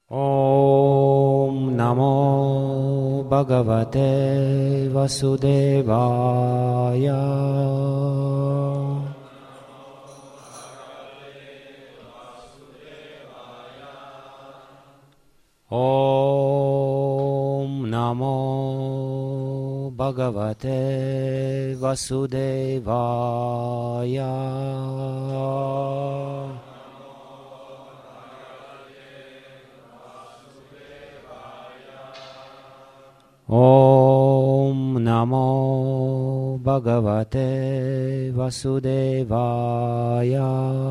Om Namo Bhagavate Vasudevaya. Om Namo Bhagavate Vasudevaya. Om Namo Bhagavate Vasudevaya.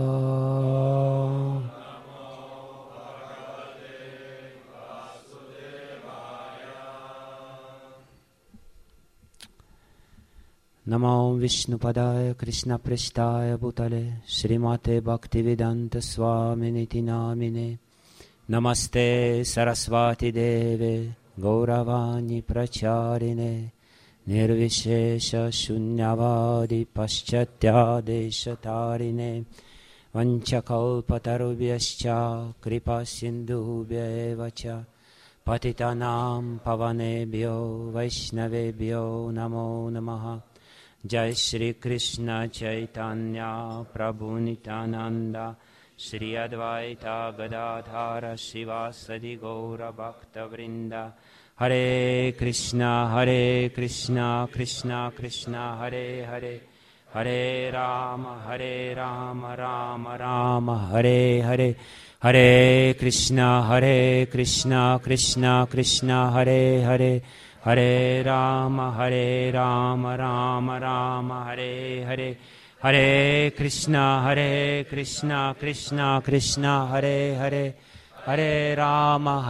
Namo Vishnupadaya Krishna Preshtaya Bhutale Srimate Bhaktivedanta Swaminiti Namine Namaste Saraswati Deve Gauravani Pracharine Nirvishesha Shunyavadi Paschatya Deshatarine Vanchakalpatarubhyascha Kripa Sindhubhya Evacha Patitanam Pavanebhyo Vaishnavebhyo Namo Namaha. Jai Shri Krishna Chaitanya Prabhu Nityananda Shri Advaita Gadadhara Shivasadi Gaura Bhakta Vrinda. Hare Krishna Krishna Krishna Hare Hare, Hare Rama Rama Rama Hare Hare, Hare Krishna Krishna Krishna Hare Hare, Hare Rama Rama Rama Hare Hare, Hare Krishna Krishna Krishna Hare Hare, Hare Rama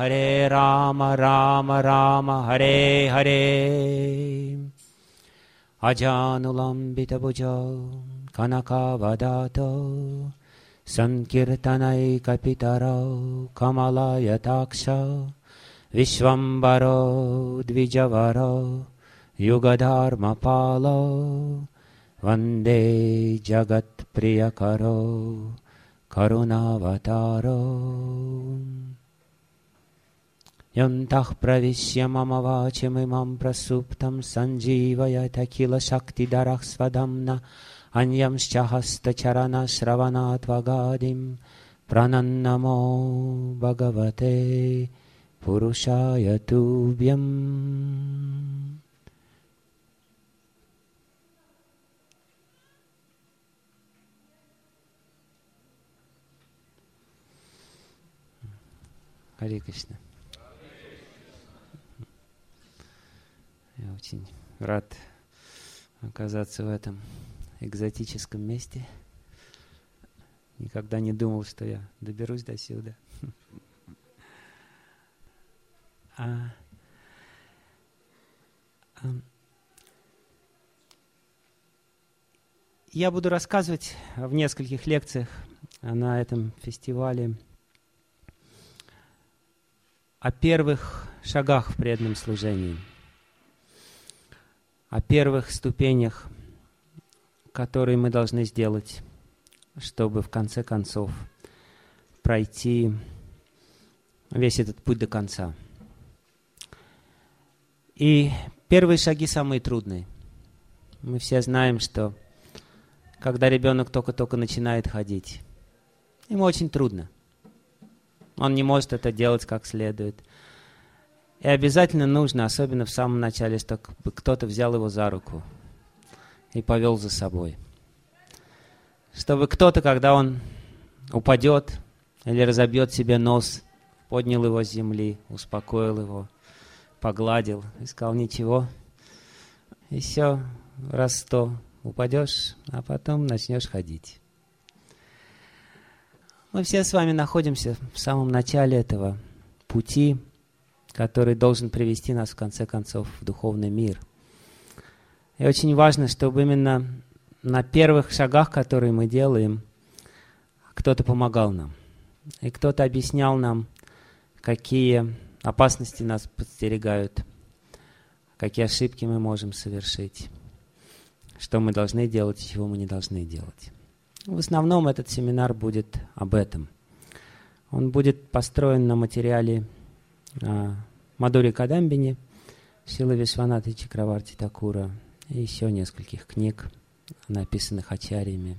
Rama Hare Hare. Ajanulambita bhujao kanakavadato sankirtanai kapitaro kamalayataksha Vishvambaro Dvijavaro Yugadharmapalo Vande Jagat Priyakaro Karunavataro. Yantah pravishya mama vachimimam prasuptam sanjivayata kila shakti darah svadamna anyamscha hasta charana shravanat vagadim pranannamo bhagavate Purushaya Tubhyam. Харе Кришна. Я очень рад оказаться в этом экзотическом месте. Никогда не думал, что я доберусь до сюда. Я буду рассказывать в нескольких лекциях на этом фестивале о первых шагах в преданном служении, о первых ступенях, которые мы должны сделать, чтобы в конце концов пройти весь этот путь до конца. И первые шаги самые трудные. Мы все знаем, что когда ребенок только-только начинает ходить, ему очень трудно. Он не может это делать как следует. И обязательно нужно, особенно в самом начале, чтобы кто-то взял его за руку и повел за собой. Чтобы кто-то, когда он упадет или разобьет себе нос, поднял его с земли, успокоил его, погладил и сказал: ничего, еще раз 100 упадешь, а потом начнешь ходить. Мы все с вами находимся в самом начале этого пути, который должен привести нас в конце концов в духовный мир. И очень важно, чтобы именно на первых шагах, которые мы делаем, кто-то помогал нам. И кто-то объяснял нам, какие опасности нас подстерегают, какие ошибки мы можем совершить, что мы должны делать и чего мы не должны делать. В основном этот семинар будет об этом. Он будет построен на материале Мадхури Кадамбини, Шрилы Вишванаты Чакраварти Такура и еще нескольких книг, написанных ачарьями.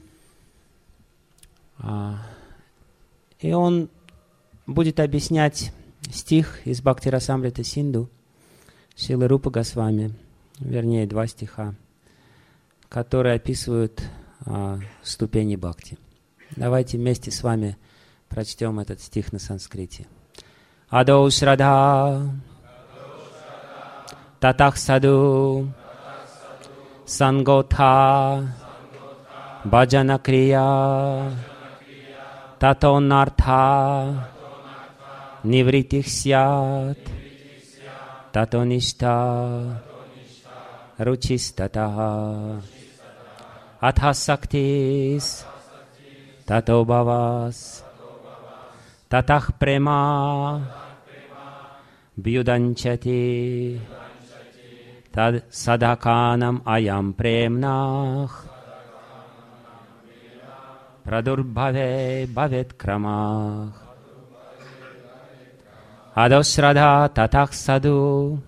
И он будет объяснять стих из Бхакти-расамрита Синду Шрилы Рупы Госвами, вернее, 2 стиха, которые описывают ступени бхакти. Давайте вместе с вами прочтем этот стих на санскрите. Адо шрадха татах саду санготха баджана крия тато нартха нивритих сят тато ништа ручистатаха атха сактис тато бхавас татах према бьюданчати тад садаканам аям премнах прадурбхаве бхавет крамах адошрадха татах саду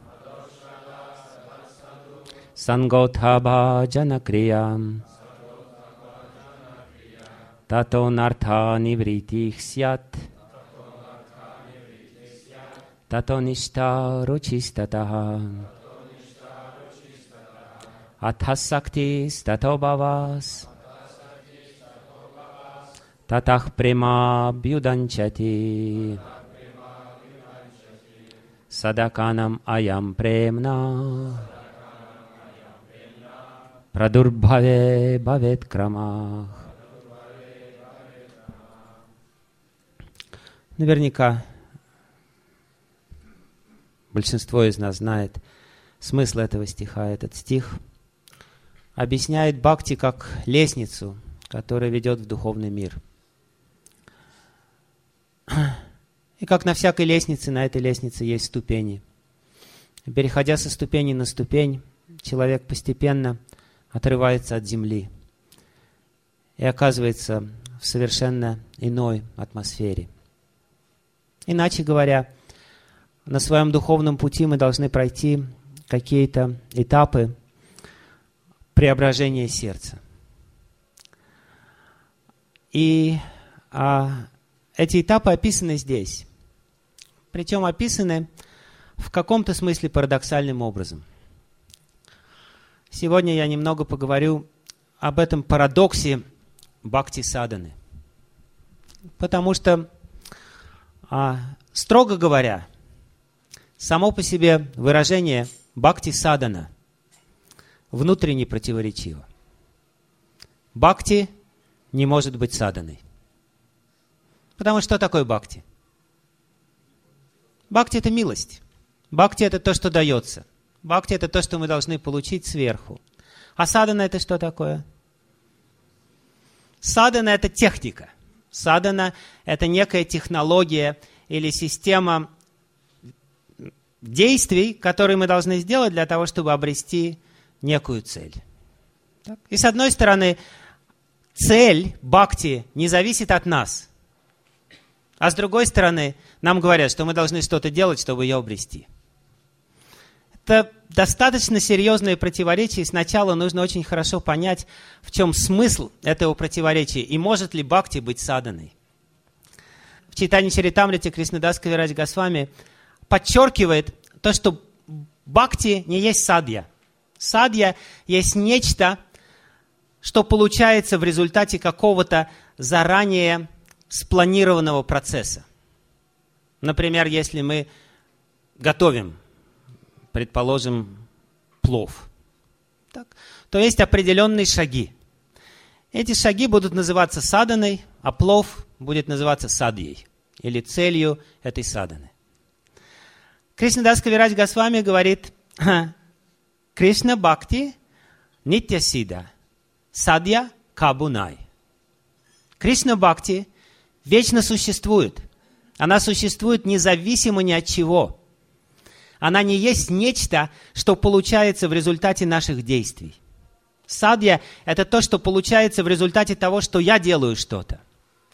санготха бхаджана криям тато нартха нивритих сят тато ништа ручистатаха атхасактис тато бхавас татах према бьюданчати садаканам аям премна прадурбхаве бхавет крамах. Наверняка большинство из нас знает смысл этого стиха. Этот стих объясняет бхакти как лестницу, которая ведет в духовный мир. И как на всякой лестнице, на этой лестнице есть ступени. Переходя со ступени на ступень, человек постепенно отрывается от земли и оказывается в совершенно иной атмосфере. Иначе говоря, на своем духовном пути мы должны пройти какие-то этапы преображения сердца. И эти этапы описаны здесь. Причем описаны в каком-то смысле парадоксальным образом. Сегодня я немного поговорю об этом парадоксе бхакти-садханы. Потому что, строго говоря, само по себе выражение бхакти-садхана внутренне противоречиво. Бхакти не может быть садханой. Потому что такое бхакти? Бхакти – это милость. Бхакти – это то, что дается. Бхакти – это то, что мы должны получить сверху. А садхана – это что такое? Садхана – это техника. Садхана – это некая технология или система действий, которые мы должны сделать для того, чтобы обрести некую цель. Так? И с одной стороны, цель бхакти не зависит от нас. А с другой стороны, нам говорят, что мы должны что-то делать, чтобы ее обрести. Это достаточно серьезное противоречие. Сначала нужно очень хорошо понять, в чем смысл этого противоречия и может ли бхакти быть садханой. В Чайтанья-чаритамрите Кришнадас Кавирадж Госвами подчеркивает то, что бхакти не есть садья. Садья есть нечто, что получается в результате какого-то заранее спланированного процесса. Например, если мы готовим, предположим, плов, так, то есть определенные шаги. Эти шаги будут называться садханой, а плов будет называться садьей, или целью этой садханы. Кришнадас Кавирадж Госвами говорит, Кришна Бхакти Нитья Сида, Садья Кабунай. Кришна Бхакти вечно существует. Она существует независимо ни от чего. Она не есть нечто, что получается в результате наших действий. Садья – это то, что получается в результате того, что я делаю что-то.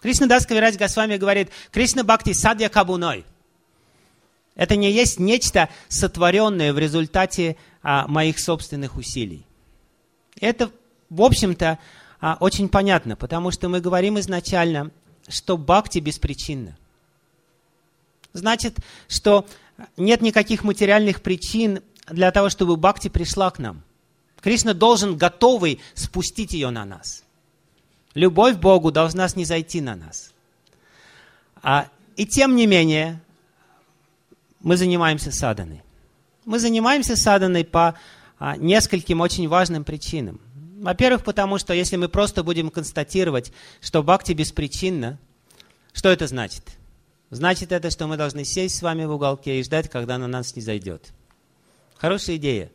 Кришнадас Кавирадж Госвами говорит, Кришна Бхакти садья кабуной. Это не есть нечто сотворенное в результате моих собственных усилий. Это, в общем-то, очень понятно, потому что мы говорим изначально, что бхакти беспричинно. Значит, что нет никаких материальных причин для того, чтобы бхакти пришла к нам. Кришна должен готовый спустить ее на нас. Любовь к Богу должна снизойти на нас. И тем не менее, мы занимаемся саданой. Мы занимаемся саданой по нескольким очень важным причинам. Во-первых, потому что если мы просто будем констатировать, что бхакти беспричинно, что это значит? Значит это, что мы должны сесть с вами в уголке и ждать, когда на нас снизойдет. Хорошая идея.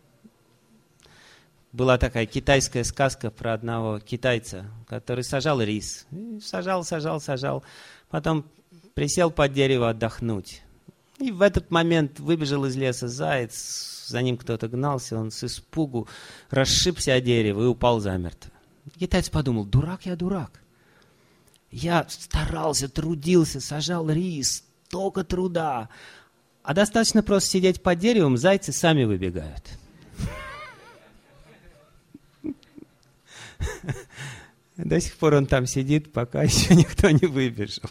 Была такая китайская сказка про одного китайца, который сажал рис. Сажал. Потом присел под дерево отдохнуть. И в этот момент выбежал из леса заяц. За ним кто-то гнался. Он с испугу расшибся о дерево и упал замертво. Китаец подумал, дурак я дурак. Я старался, трудился, сажал рис. Столько труда. А достаточно просто сидеть под деревом, зайцы сами выбегают. До сих пор он там сидит, пока еще никто не выбежал.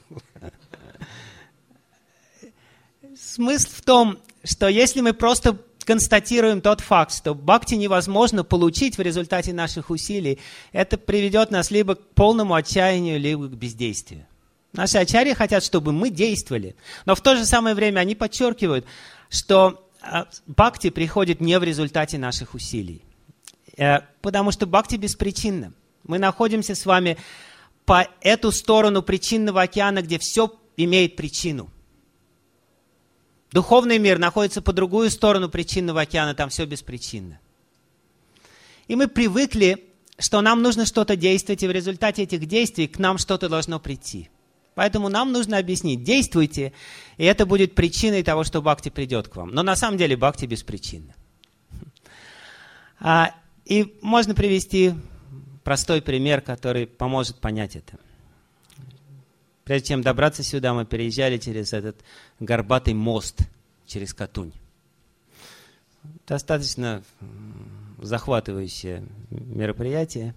Смысл в том, что если мы просто констатируем тот факт, что бхакти невозможно получить в результате наших усилий, это приведет нас либо к полному отчаянию, либо к бездействию. Наши ачарьи хотят, чтобы мы действовали, но в то же самое время они подчеркивают, что бхакти приходит не в результате наших усилий, потому что бхакти беспричинно. Мы находимся с вами по эту сторону причинного океана, где все имеет причину. Духовный мир находится по другую сторону причинного океана, там все беспричинно. И мы привыкли, что нам нужно что-то действовать, и в результате этих действий к нам что-то должно прийти. Поэтому нам нужно объяснить, действуйте, и это будет причиной того, что бхакти придет к вам. Но на самом деле бхакти беспричинно. И можно привести простой пример, который поможет понять это. Прежде чем добраться сюда, мы переезжали через этот горбатый мост через Катунь. Достаточно захватывающее мероприятие.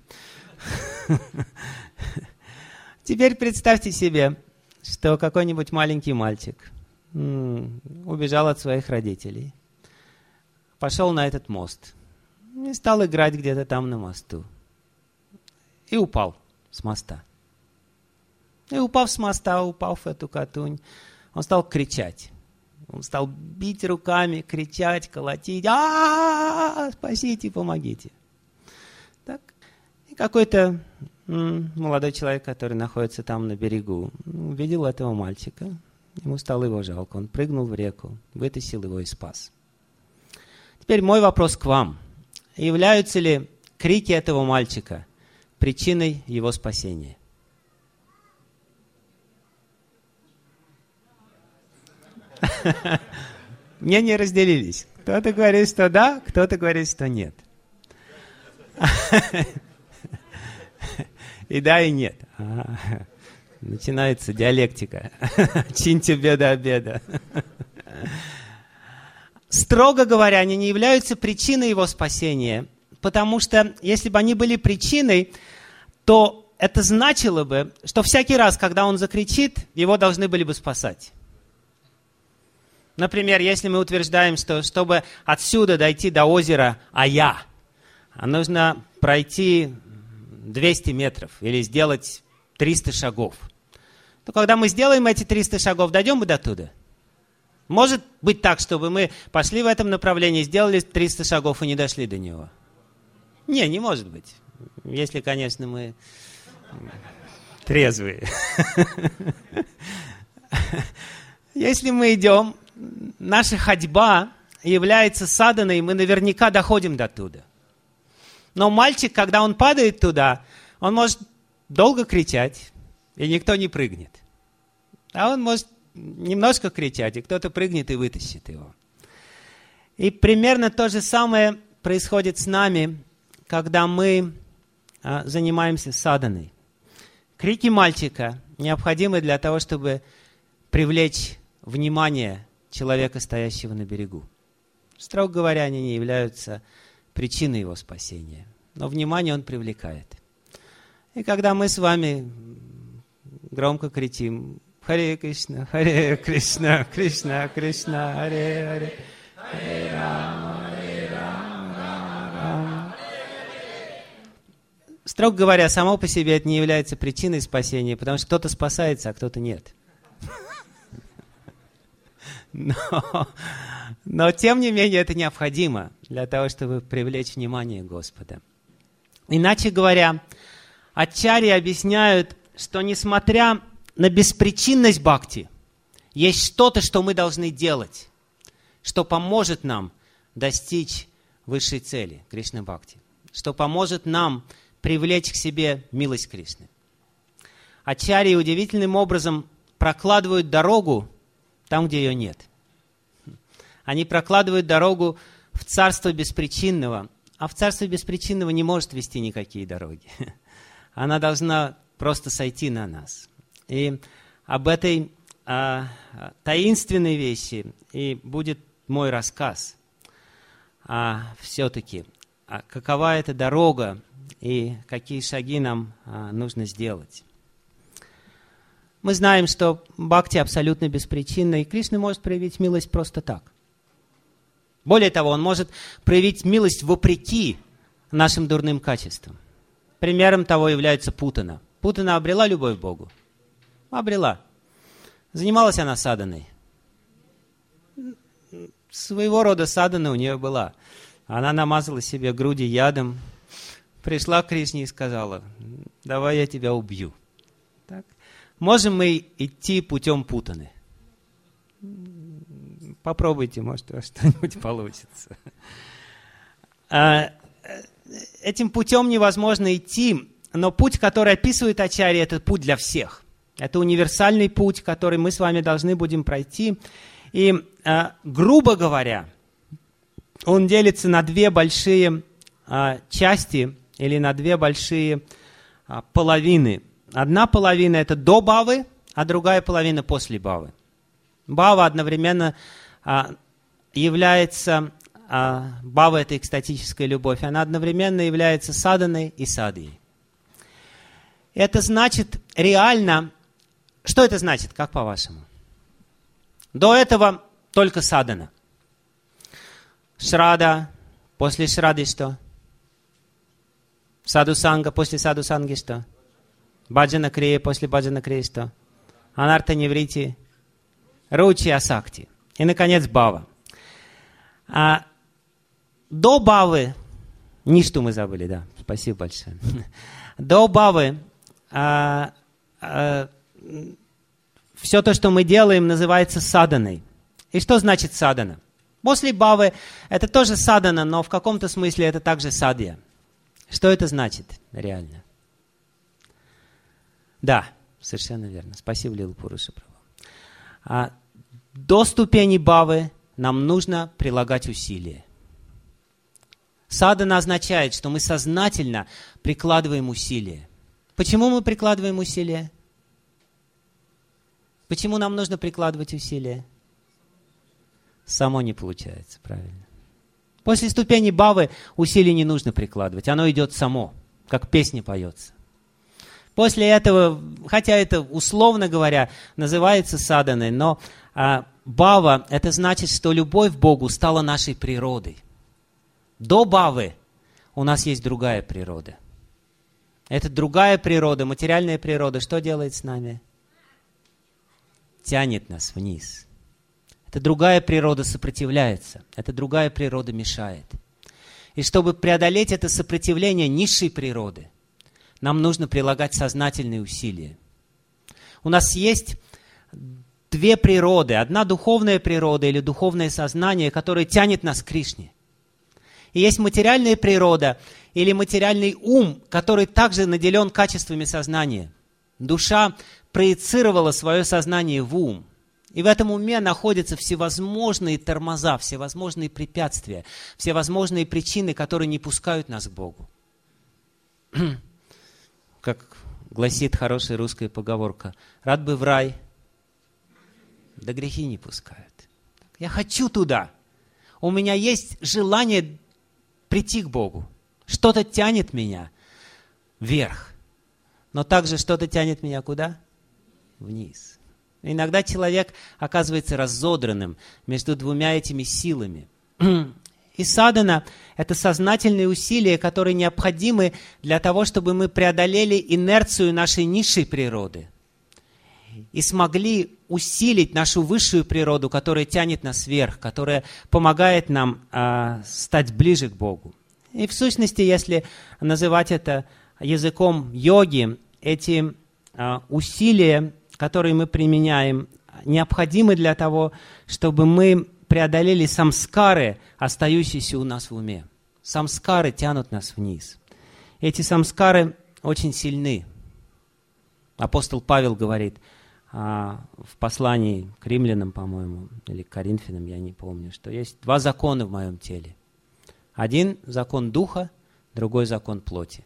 Теперь представьте себе, что какой-нибудь маленький мальчик убежал от своих родителей, пошел на этот мост и стал играть где-то там на мосту. И упал с моста. И упав с моста, упав в эту Катунь, он стал кричать. Он стал бить руками, кричать, колотить. Спасите, помогите. Так. И какой-то молодой человек, который находится там на берегу, увидел этого мальчика. Ему стало его жалко. Он прыгнул в реку, вытащил его и спас. Теперь мой вопрос к вам. Являются ли крики этого мальчика причиной его спасения? Мнения разделились. Кто-то говорит, что да, кто-то говорит, что нет. И да, и нет. Начинается диалектика. Чиньте беда обеда. Строго говоря, они не являются причиной его спасения, потому что если бы они были причиной, то это значило бы, что всякий раз, когда он закричит, его должны были бы спасать. Например, если мы утверждаем, что чтобы отсюда дойти до озера Ая, нужно пройти 200 метров или сделать 300 шагов, то когда мы сделаем эти 300 шагов, дойдем мы до туда? Может быть так, чтобы мы пошли в этом направлении, сделали 300 шагов и не дошли до него? Не может быть. Если, конечно, мы трезвые. Если мы идем, наша ходьба является саданой, мы наверняка доходим до туда. Но мальчик, когда он падает туда, он может долго кричать, и никто не прыгнет. А он может немножко кричать, и кто-то прыгнет и вытащит его. И примерно то же самое происходит с нами, когда мы занимаемся саданой. Крики мальчика необходимы для того, чтобы привлечь внимание человека, стоящего на берегу. Строго говоря, они не являются причиной его спасения, но внимание он привлекает. И когда мы с вами громко кричим «Харе Кришна, Харе Кришна, Кришна, Кришна, Харе Харе, Харе Рама, Харе Рама, Рама Рама». Строго говоря, само по себе это не является причиной спасения, потому что кто-то спасается, а кто-то нет. Но тем не менее это необходимо для того, чтобы привлечь внимание Господа. Иначе говоря, ачарьи объясняют, что несмотря на беспричинность бхакти, есть что-то, что мы должны делать, что поможет нам достичь высшей цели Кришна Бхакти, что поможет нам привлечь к себе милость Кришны. Ачарьи удивительным образом прокладывают дорогу там, где ее нет. Они прокладывают дорогу в царство беспричинного, а в царство беспричинного не может вести никакие дороги. Она должна просто сойти на нас. И об этой таинственной вещи и будет мой рассказ. Все-таки, какова эта дорога и какие шаги нам нужно сделать. Мы знаем, что бхакти абсолютно беспричинна, и Кришна может проявить милость просто так. Более того, Он может проявить милость вопреки нашим дурным качествам. Примером того является Путана. Путана обрела любовь к Богу? Обрела. Занималась она саданой? Своего рода садана у нее была. Она намазала себе груди ядом, пришла к Кришне и сказала: давай я тебя убью. Так? Можем мы идти путем Путаны? Попробуйте, может, у вас что-нибудь получится. Этим путем невозможно идти, но путь, который описывает ачарьи, это путь для всех. Это универсальный путь, который мы с вами должны будем пройти. И, грубо говоря, он делится на две большие части или на две большие половины. Одна половина – это до бхавы, а другая половина – после бхавы. Бхава одновременно является, бхава – это экстатическая любовь, она одновременно является саданой и садхией. Это значит реально, что это значит, как по-вашему? До этого только садана. Шрада, после шрады что? Саду-санга, после саду-санги что? Баджана-крия, после баджана-крии что? Анарта-неврити, ручи-асакти. И, наконец, бхава. До бхавы, ништу мы забыли, да, спасибо большое. До бхавы все то, что мы делаем, называется саданой. И что значит садана? После бхавы это тоже садана, но в каком-то смысле это также садья. Что это значит реально? Да, совершенно верно. Спасибо, Лила Пуруша Прабху. До ступени бхавы нам нужно прилагать усилия. Садана означает, что мы сознательно прикладываем усилия. Почему мы прикладываем усилия? Почему нам нужно прикладывать усилия? Само не получается, правильно. После ступени бхавы усилий не нужно прикладывать, оно идет само, как песня поется. После этого, хотя это, условно говоря, называется саданой, но бхава – это значит, что любовь к Богу стала нашей природой. До бхавы у нас есть другая природа. Эта другая природа, материальная природа, что делает с нами? Тянет нас вниз. Эта другая природа сопротивляется, эта другая природа мешает. И чтобы преодолеть это сопротивление низшей природы, нам нужно прилагать сознательные усилия. У нас есть две природы. Одна духовная природа или духовное сознание, которое тянет нас к Кришне. И есть материальная природа или материальный ум, который также наделен качествами сознания. Душа проецировала свое сознание в ум. И в этом уме находятся всевозможные тормоза, всевозможные препятствия, всевозможные причины, которые не пускают нас к Богу. Как гласит хорошая русская поговорка. Рад бы в рай, да грехи не пускают. Я хочу туда. У меня есть желание прийти к Богу. Что-то тянет меня вверх. Но также что-то тянет меня куда? Вниз. Иногда человек оказывается разодранным между двумя этими силами. И садхана – это сознательные усилия, которые необходимы для того, чтобы мы преодолели инерцию нашей низшей природы и смогли усилить нашу высшую природу, которая тянет нас вверх, которая помогает нам стать ближе к Богу. И в сущности, если называть это языком йоги, эти усилия, которые мы применяем, необходимы для того, чтобы мы преодолели самскары, остающиеся у нас в уме. Самскары тянут нас вниз. Эти самскары очень сильны. Апостол Павел говорит в послании к римлянам, по-моему, или к коринфянам, я не помню, что есть два закона в моем теле. Один закон духа, другой закон плоти.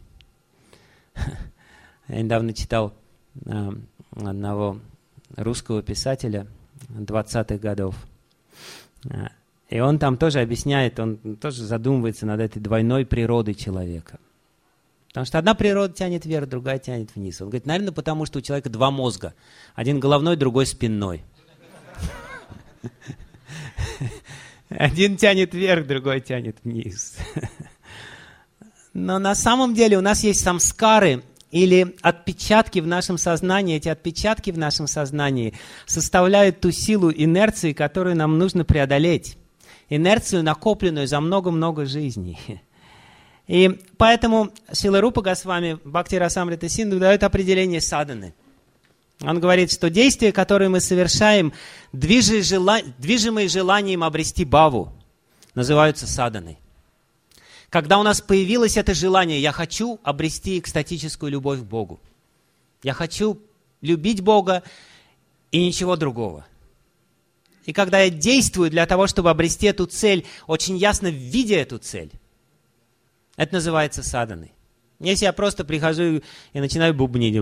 Я недавно читал одного русского писателя 20-х годов. И он там тоже объясняет, он тоже задумывается над этой двойной природой человека. Потому что одна природа тянет вверх, другая тянет вниз. Он говорит, наверное, потому что у человека два мозга. Один головной, другой спинной. Один тянет вверх, другой тянет вниз. Но на самом деле у нас есть самскары, или отпечатки в нашем сознании. Эти отпечатки в нашем сознании составляют ту силу инерции, которую нам нужно преодолеть. Инерцию, накопленную за много-много жизней. И поэтому Шрила Рупа Госвами Бхакти Расамрита Синду дает определение садханы. Он говорит, что действия, которые мы совершаем, движимые желанием обрести бхаву, называются садханой. Когда у нас появилось это желание, я хочу обрести экстатическую любовь к Богу. Я хочу любить Бога и ничего другого. И когда я действую для того, чтобы обрести эту цель, очень ясно видя эту цель, это называется садханой. Если я просто прихожу и начинаю бубнить,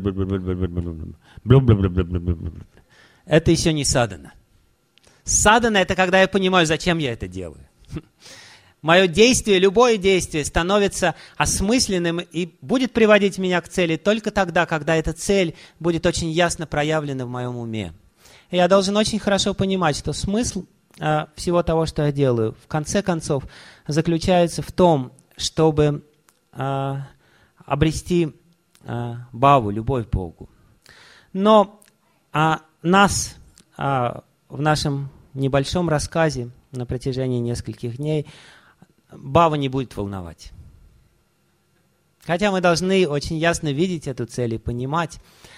это еще не садхана. Садхана – это когда я понимаю, зачем я это делаю. Мое действие, любое действие становится осмысленным и будет приводить меня к цели только тогда, когда эта цель будет очень ясно проявлена в моем уме. И я должен очень хорошо понимать, что смысл всего того, что я делаю, в конце концов, заключается в том, чтобы обрести бхаву, любовь к Богу. Но нас в нашем небольшом рассказе на протяжении нескольких дней бхава не будет волновать. Хотя мы должны очень ясно видеть эту цель и понимать,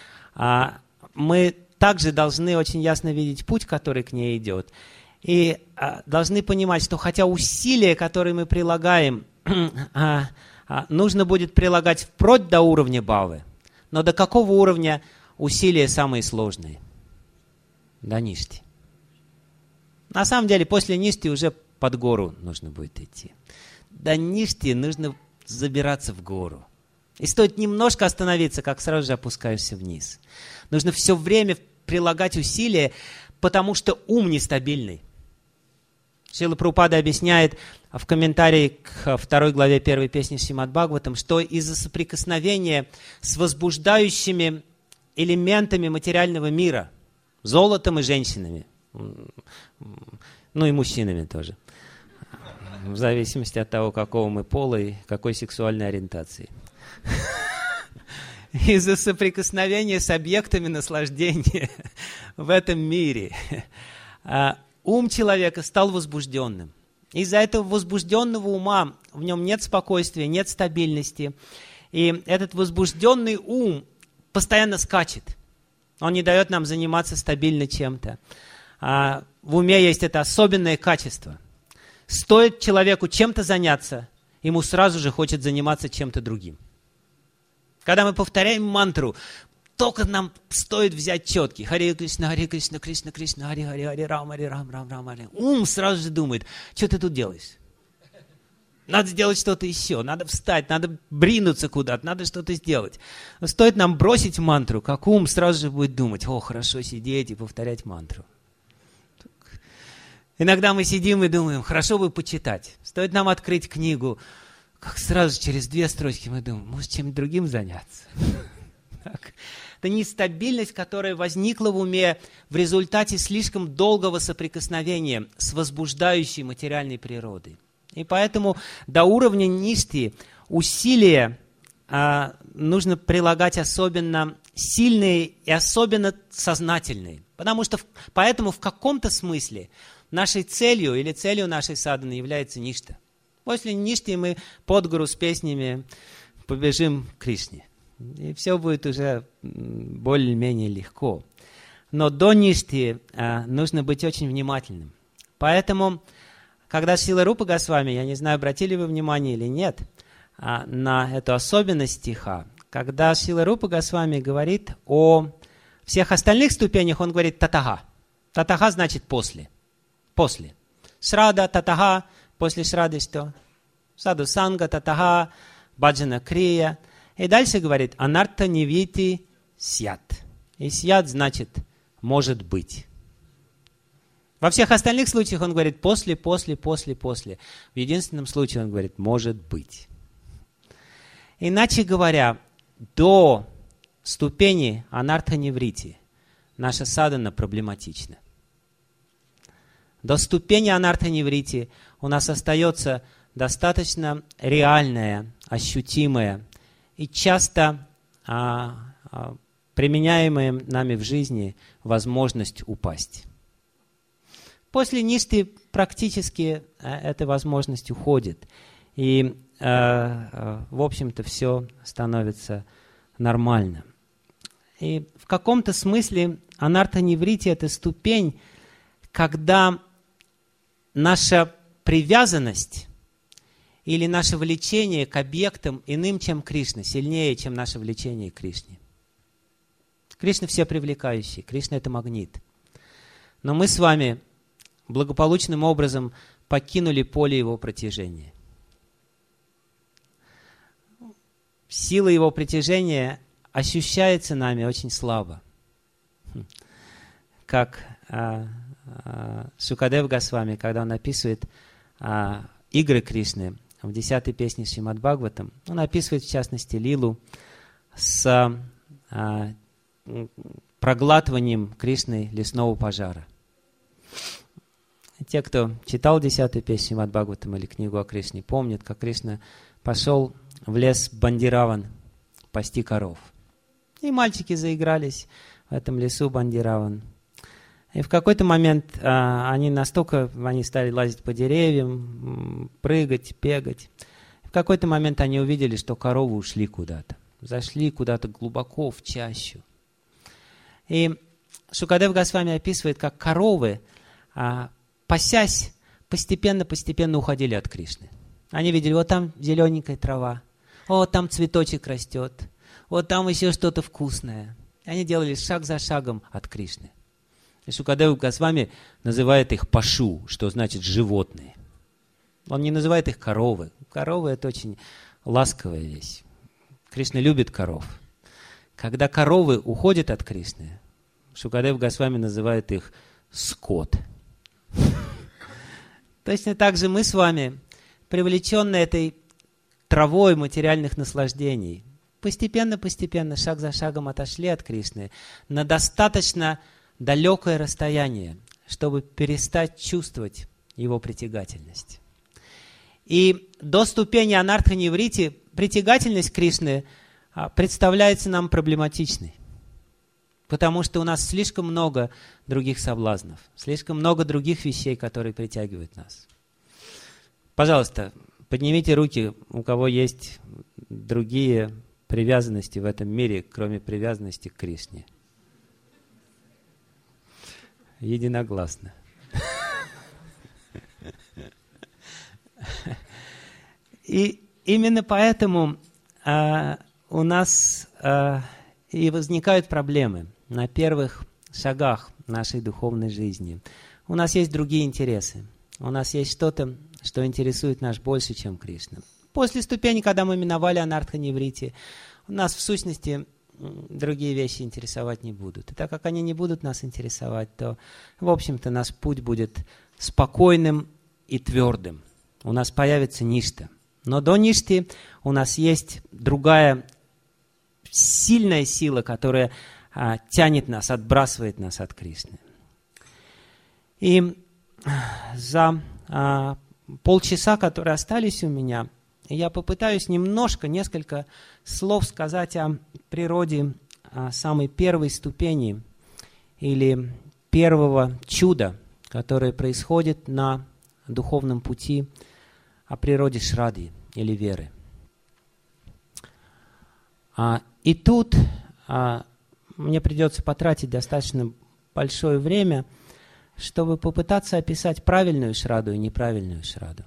мы также должны очень ясно видеть путь, который к ней идет. И должны понимать, что хотя усилия, которые мы прилагаем, нужно будет прилагать вплоть до уровня бхавы, но до какого уровня усилия самые сложные? До ништи. На самом деле, после ништи уже под гору нужно будет идти. До ништи нужно забираться в гору. И стоит немножко остановиться, как сразу же опускаешься вниз. Нужно все время прилагать усилия, потому что ум нестабильный. Шрила Прабхупада объясняет в комментарии к 2 главе 1 песни Шримад Бхагаватам, что из-за соприкосновения с возбуждающими элементами материального мира, золотом и женщинами, ну и мужчинами тоже, в зависимости от того, какого мы пола и какой сексуальной ориентации. Из-за соприкосновения с объектами наслаждения в этом мире ум человека стал возбужденным. Из-за этого возбужденного ума в нем нет спокойствия, нет стабильности. И этот возбужденный ум постоянно скачет. Он не дает нам заниматься стабильно чем-то. В уме есть это особенное качество. Стоит человеку чем-то заняться, ему сразу же хочет заниматься чем-то другим. Когда мы повторяем мантру, только нам стоит взять четкий. Харе Кришна, Кришна, Кришна, Харе Рам, Рам, Рам, Рам, Харе. Ум сразу же думает, что ты тут делаешь? Надо сделать что-то еще, надо встать, надо бринуться куда-то, надо что-то сделать. Но стоит нам бросить мантру, как ум сразу же будет думать, о, хорошо сидеть и повторять мантру. Иногда мы сидим и думаем, хорошо бы почитать. Стоит нам открыть книгу, как сразу через 2 строчки мы думаем, может, чем-то другим заняться. Это нестабильность, которая возникла в уме в результате слишком долгого соприкосновения с возбуждающей материальной природой. И поэтому до уровня ништи усилия нужно прилагать особенно сильные и особенно сознательные. Поэтому в каком-то смысле нашей целью или целью нашей садханы является ништа. После ништи мы под гору с песнями побежим к Кришне. И все будет уже более-менее легко. Но до ништи нужно быть очень внимательным. Поэтому, когда Шрила Рупа Госвами, я не знаю, обратили вы внимание или нет, на эту особенность стиха, когда Шрила Рупа Госвами говорит о всех остальных ступенях, он говорит татаха. Татаха значит после. После. Шрада, татаха, после шрады что? Саду санга, татаха, баджана крия. И дальше говорит, анарта нивити сят. И сят значит может быть. Во всех остальных случаях он говорит после, после, после, после. В единственном случае он говорит может быть. Иначе говоря, до ступени анарта ниврити наша садхана проблематична. До ступени анарта ниврити у нас остается достаточно реальная, ощутимая и часто применяемая нами в жизни возможность упасть. После ништы практически эта возможность уходит. И, в общем-то, все становится нормально. И в каком-то смысле анарта ниврити – это ступень, когда наша привязанность или наше влечение к объектам иным, чем Кришна, сильнее, чем наше влечение к Кришне. Кришна все привлекающий, Кришна – это магнит. Но мы с вами благополучным образом покинули поле его притяжения. Сила его притяжения ощущается нами очень слабо. Как Шукадев Госвами, когда он описывает игры Кришны в 10-й песне Шримад Бхагаватам, он описывает, в частности, лилу с проглатыванием Кришны лесного пожара. Те, кто читал 10-ю песню Шримад Бхагаватам или книгу о Кришне, помнят, как Кришна пошел в лес Бандираван пасти коров. И мальчики заигрались в этом лесу Бандираван. И в какой-то момент они стали лазить по деревьям, прыгать, бегать. В какой-то момент они увидели, что коровы ушли куда-то. Зашли куда-то глубоко в чащу. И Шукадев Госвами описывает, как коровы, пасясь, постепенно уходили от Кришны. Они видели, вот там зелененькая трава, вот там цветочек растет, вот там еще что-то вкусное. И они делали шаг за шагом от Кришны. И Шукадев Госвами называет их пашу, что значит животные. Он не называет их коровы. Коровы – это очень ласковая вещь. Кришна любит коров. Когда коровы уходят от Кришны, Шукадев Госвами называет их скот. Точно так же мы с вами, привлеченные этой травой материальных наслаждений, постепенно, шаг за шагом отошли от Кришны на достаточно далекое расстояние, чтобы перестать чувствовать его притягательность. И до ступени анарта ниврити притягательность Кришны представляется нам проблематичной, потому что у нас слишком много других соблазнов, слишком много других вещей, которые притягивают нас. Пожалуйста, поднимите руки, у кого есть другие привязанности в этом мире, кроме привязанности к Кришне. Единогласно. И именно поэтому у нас и возникают проблемы на первых шагах нашей духовной жизни. У нас есть другие интересы. У нас есть что-то, что интересует нас больше, чем Кришна. После ступени, когда мы миновали анартха-неврити, нас в сущности другие вещи интересовать не будут. И так как они не будут нас интересовать, то, в общем-то, наш путь будет спокойным и твердым. У нас появится ништа. Но до ништы у нас есть другая сильная сила, которая тянет нас, отбрасывает нас от Кришны. И за полчаса, которые остались у меня, я попытаюсь несколько слов сказать о природе самой первой ступени или первого чуда, которое происходит на духовном пути, о природе шрадхи или веры. И тут мне придется потратить достаточно большое время, чтобы попытаться описать правильную шрадху и неправильную шрадху.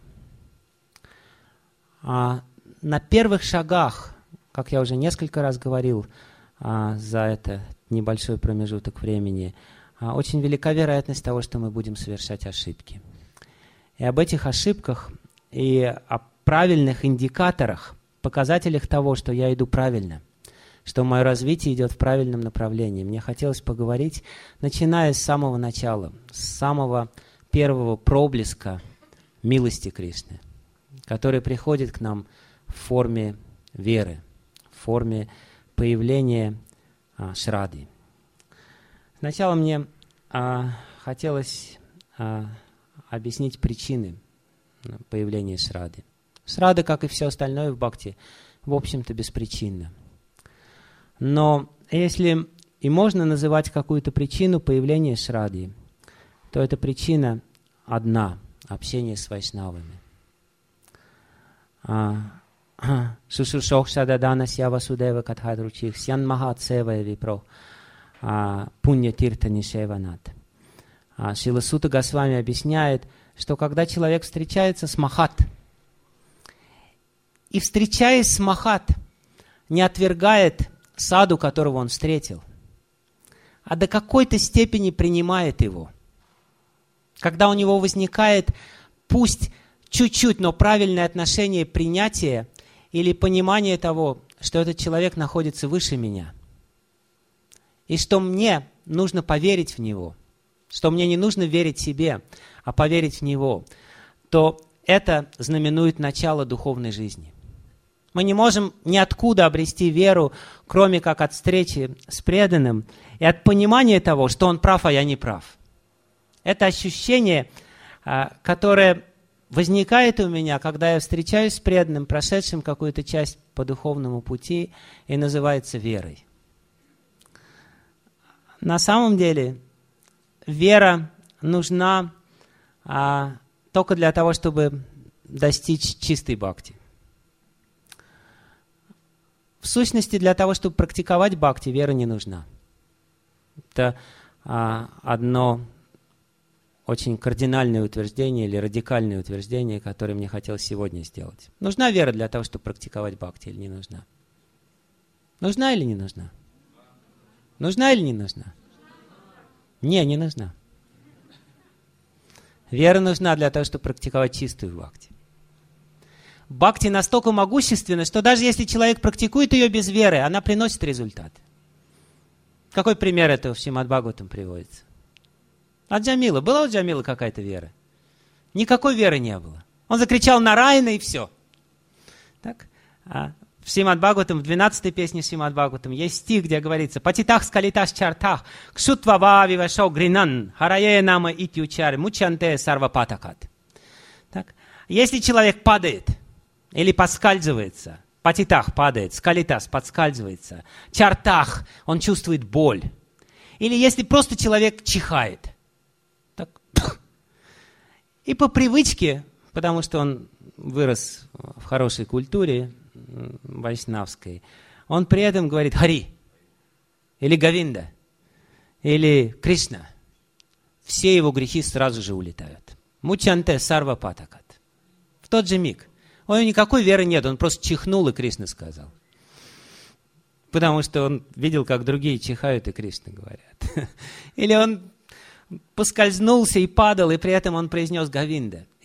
На первых шагах, как я уже несколько раз говорил за этот небольшой промежуток времени, очень велика вероятность того, что мы будем совершать ошибки. И об этих ошибках и о правильных индикаторах, показателях того, что я иду правильно, что мое развитие идет в правильном направлении. Мне хотелось поговорить, начиная с самого начала, с самого первого проблеска милости Кришны, который приходит к нам в форме веры, в форме появления шрадхи. Сначала мне хотелось объяснить причины появления шрадхи. Шрадха, как и все остальное в бхакти, в общем-то беспричинно. Но если и можно называть какую-то причину появления шрадхи, то эта причина одна – общение с вайшнавами. Шушушох шададанасья васудева катхадручих сян махат севая випро пунья тирта нишеванат. Шрила Сута Госвами объясняет, что когда человек встречается с Махат, и встречаясь с Махат, не отвергает саду, которого он встретил, а до какой-то степени принимает его. Когда у него возникает, пусть чуть-чуть, но правильное отношение принятия или понимание того, что этот человек находится выше меня, и что мне нужно поверить в него, что мне не нужно верить себе, а поверить в него, то это знаменует начало духовной жизни. Мы не можем ниоткуда обрести веру, кроме как от встречи с преданным и от понимания того, что он прав, а я не прав. Это ощущение, которое возникает у меня, когда я встречаюсь с преданным, прошедшим какую-то часть по духовному пути, и называется верой. На самом деле, вера нужна только для того, чтобы достичь чистой бхакти. В сущности, для того, чтобы практиковать бхакти, вера не нужна. Это одно очень кардинальное утверждение или радикальное утверждение, которое мне хотелось сегодня сделать. Нужна вера для того, чтобы практиковать бхакти, или не нужна? Нужна или не нужна? Нужна или не нужна? Не нужна. Вера нужна для того, чтобы практиковать чистую бхакти. Бхакти настолько могущественна, что даже если человек практикует ее без веры, она приносит результат. Какой пример этого в Шримад Бхагаватам приводится? От Джамила. Была у Джамила какая-то вера? Никакой веры не было. Он закричал «Нараяна» и все. Так? В Шримад Бхагаватам, в 12-й песне Шримад Бхагаватам есть стих, где говорится «Патитах скалиташ чартах кшутвава вивашо гринан харае нама итючар мучанте сарвапатакат». Так? Если человек падает или подскальзывается, патитах падает, скалитас подскальзывается, чартах он чувствует боль, или если просто человек чихает, так? И по привычке, потому что он вырос в хорошей культуре вайшнавской, он при этом говорит «Хари» или «Говинда» или «Кришна». Все его грехи сразу же улетают. «Мучанте сарва патакат». В тот же миг. У него никакой веры нет, он просто чихнул, и Кришна сказал. Потому что он видел, как другие чихают, и Кришна говорят. Или он поскользнулся и падал, и при этом он произнес «Говинда».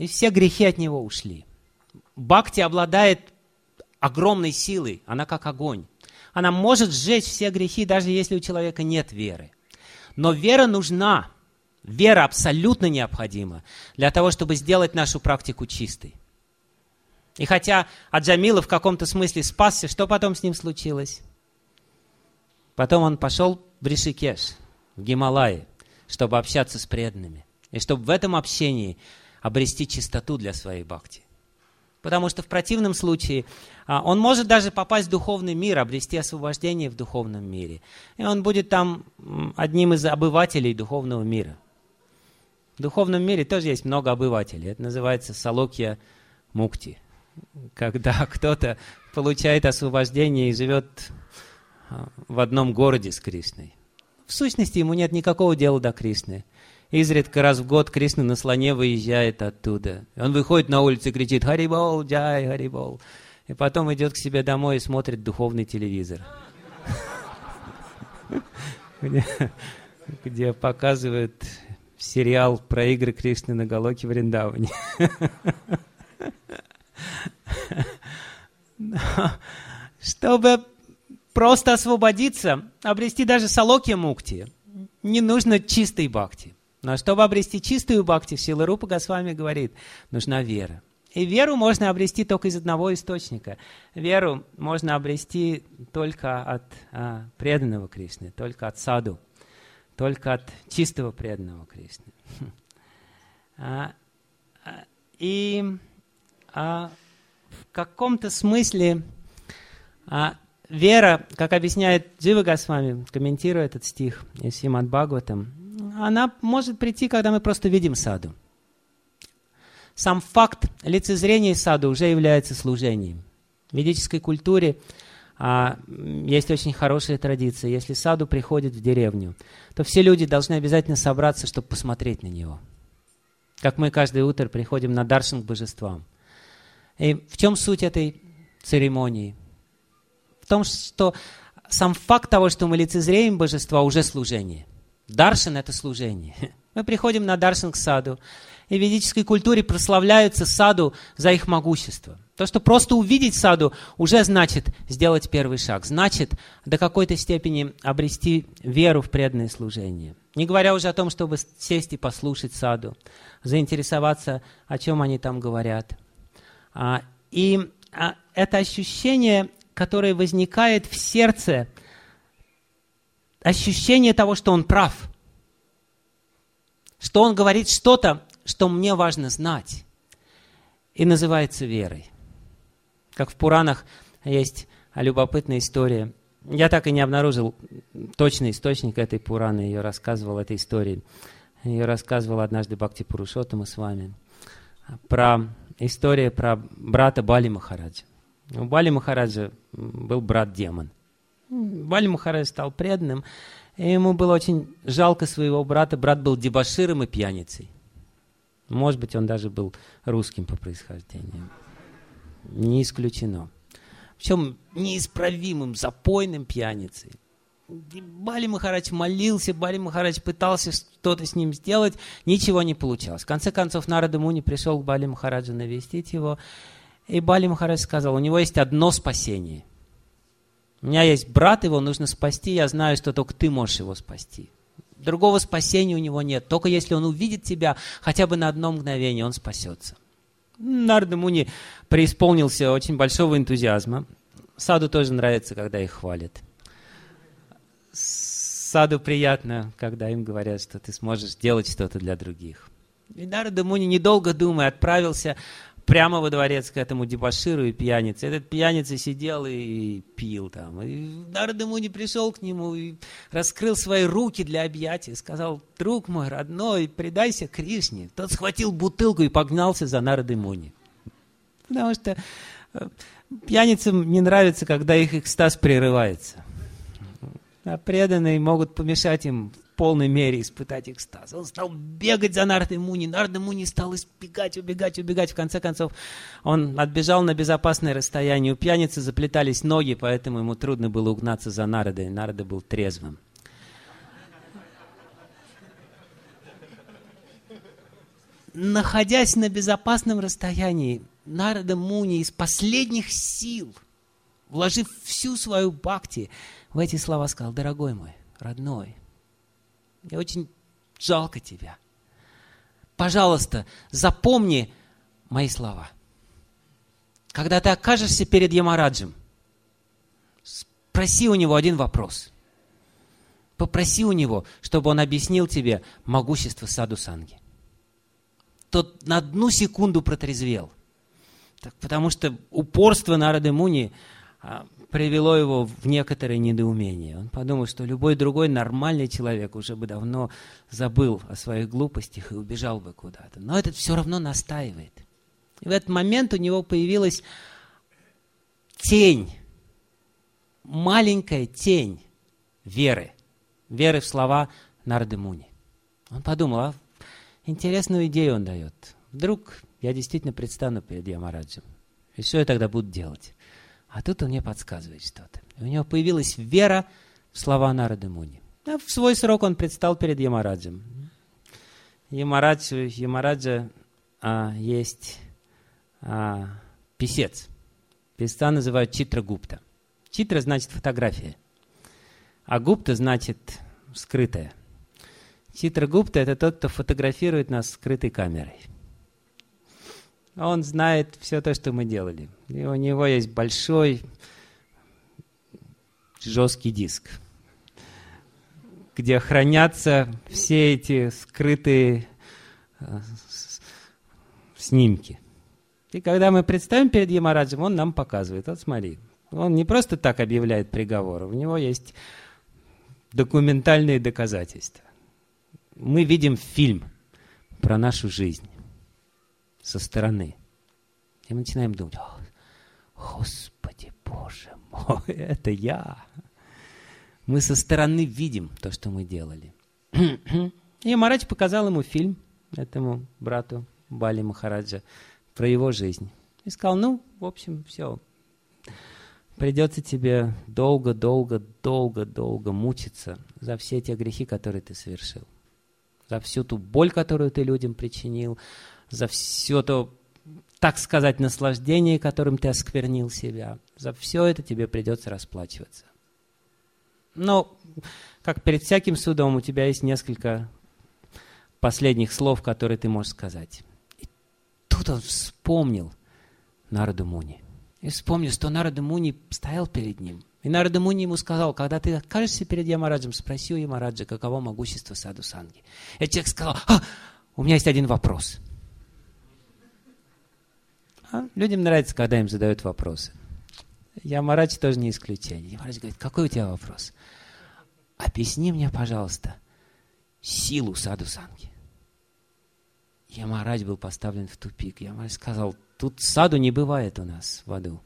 и все грехи от него ушли. Бхакти обладает огромной силой, она как огонь. Она может сжечь все грехи, даже если у человека нет веры. Но вера нужна, вера абсолютно необходима для того, чтобы сделать нашу практику чистой. И хотя Аджамила в каком-то смысле спасся, что потом с ним случилось? Потом он пошел в Ришикеш, в Гималаи, чтобы общаться с преданными. И чтобы в этом общении обрести чистоту для своей бхакти. Потому что в противном случае он может даже попасть в духовный мир, обрести освобождение в духовном мире. И он будет там одним из обывателей духовного мира. В духовном мире тоже есть много обывателей. Это называется салокья мукти. Когда кто-то получает освобождение и живет в одном городе с Кришной. В сущности, ему нет никакого дела до Кришны. Изредка раз в год Кришна на слоне выезжает оттуда. Он выходит на улицу и кричит «Харибол, джай, Харибол». И потом идет к себе домой и смотрит духовный телевизор. Где показывают сериал про игры Кришны на Галоке Вриндаване. Чтобы просто освободиться, обрести даже салокья мукти, не нужно чистой бхакти. Но чтобы обрести чистую бхакти, Шрила Рупа Госвами говорит, нужна вера. И веру можно обрести только из одного источника. Веру можно обрести только от преданного Кришны, только от саду, только от чистого преданного Кришны. И в каком-то смысле вера, как объясняет Джива Госвами, комментируя этот стих из Шримад Бхагаватам, она может прийти, когда мы просто видим саду. Сам факт лицезрения саду уже является служением. В ведической культуре есть очень хорошая традиция. Если саду приходит в деревню, то все люди должны обязательно собраться, чтобы посмотреть на него. Как мы каждое утро приходим на даршан к божествам. И в чем суть этой церемонии? В том, что сам факт того, что мы лицезреем божества, уже служение. Даршан – это служение. Мы приходим на даршан к саду, и в ведической культуре прославляются саду за их могущество. То, что просто увидеть саду, уже значит сделать первый шаг, значит до какой-то степени обрести веру в преданное служение. Не говоря уже о том, чтобы сесть и послушать саду, заинтересоваться, о чем они там говорят. И это ощущение, которое возникает в сердце, ощущение того, что он прав, что он говорит что-то, что мне важно знать, и называется верой. Как в Пуранах есть любопытная история. Я так и не обнаружил точный источник этой Пураны, ее рассказывал этой истории. Ее рассказывал однажды Бхакти Пурушоттама с вами. История про брата Бали Махараджа. У Бали Махараджа был брат-демон. Бали Махарадж стал преданным, и ему было очень жалко своего брата. Брат был дебоширом и пьяницей. Может быть, он даже был русским по происхождению. Не исключено. Причем неисправимым, запойным пьяницей. Бали Махарадж молился, Бали Махарадж пытался что-то с ним сделать, ничего не получалось. В конце концов, Нарада Муни пришел к Бали Махараджу навестить его, и Бали Махарадж сказал, у него есть одно спасение. У меня есть брат, его нужно спасти, я знаю, что только ты можешь его спасти. Другого спасения у него нет. Только если он увидит тебя хотя бы на одно мгновение, он спасется. Нарада Муни преисполнился очень большого энтузиазма. Саду тоже нравится, когда их хвалят. Саду приятно, когда им говорят, что ты сможешь делать что-то для других. И Нарада Муни, недолго думая, отправился прямо во дворец к этому дебоширу и пьянице. Этот пьяница сидел и пил там. И Нарада Муни пришел к нему и раскрыл свои руки для объятия. Сказал, друг мой родной, предайся Кришне. Тот схватил бутылку и погнался за Нарадой Муни. Потому что пьяницам не нравится, когда их экстаз прерывается. А преданные могут помешать им в полной мере испытать экстаз. Он стал бегать за Нарадой Муни. Нарада Муни стал убегать. В конце концов, он отбежал на безопасное расстояние. У пьяницы заплетались ноги, поэтому ему трудно было угнаться за Нарадой. Нарада был трезвым. находясь на безопасном расстоянии, Нарада Муни из последних сил, вложив всю свою бхакти в эти слова, сказал: дорогой мой, родной, мне очень жалко тебя. Пожалуйста, запомни мои слова. Когда ты окажешься перед Ямараджем, спроси у него один вопрос. Попроси у него, чтобы он объяснил тебе могущество саду-санги. Тот на одну секунду протрезвел. Так, потому что упорство Нарады Муни привело его в некоторое недоумение. Он подумал, что любой другой нормальный человек уже бы давно забыл о своих глупостях и убежал бы куда-то. Но этот все равно настаивает. И в этот момент у него появилась тень, маленькая тень веры. Веры в слова Нарады Муни. Он подумал, интересную идею он дает. Вдруг я действительно предстану перед Ямараджем. И что я тогда буду делать? А тут он мне подсказывает что-то. И у него появилась вера в слова Нарады Муни. А в свой срок он предстал перед Ямараджем. Ямараджа есть писец. Писца называют Читрагупта. Читра значит фотография. А гупта значит скрытая. Читрагупта — это тот, кто фотографирует нас скрытой камерой. Он знает все то, что мы делали. И у него есть большой жесткий диск, где хранятся все эти скрытые снимки. И когда мы представим перед Ямараджем, он нам показывает. Вот смотри, он не просто так объявляет приговор, у него есть документальные доказательства. Мы видим фильм про нашу жизнь со стороны. И мы начинаем думать: Господи, Боже мой, это я. Мы со стороны видим то, что мы делали. И Ямарадж показал ему фильм, этому брату Бали Махараджа, про его жизнь. И сказал: в общем, все. Придется тебе долго мучиться за все те грехи, которые ты совершил. За всю ту боль, которую ты людям причинил, за все то, так сказать, наслаждение, которым ты осквернил себя. За все это тебе придется расплачиваться. Но, как перед всяким судом, у тебя есть несколько последних слов, которые ты можешь сказать. И тут он вспомнил Нараду Муни. И вспомнил, что Нарада Муни стоял перед ним. И Нарада Муни ему сказал: когда ты окажешься перед Ямараджем, спроси у Ямараджа, каково могущество саду-санги. И человек сказал: у меня есть один вопрос. Людям нравится, когда им задают вопросы. Ямарадж тоже не исключение. Ямарадж говорит: какой у тебя вопрос? Объясни мне, пожалуйста, силу саду-санги. Ямарадж был поставлен в тупик. Ямарадж сказал: тут саду не бывает у нас в аду.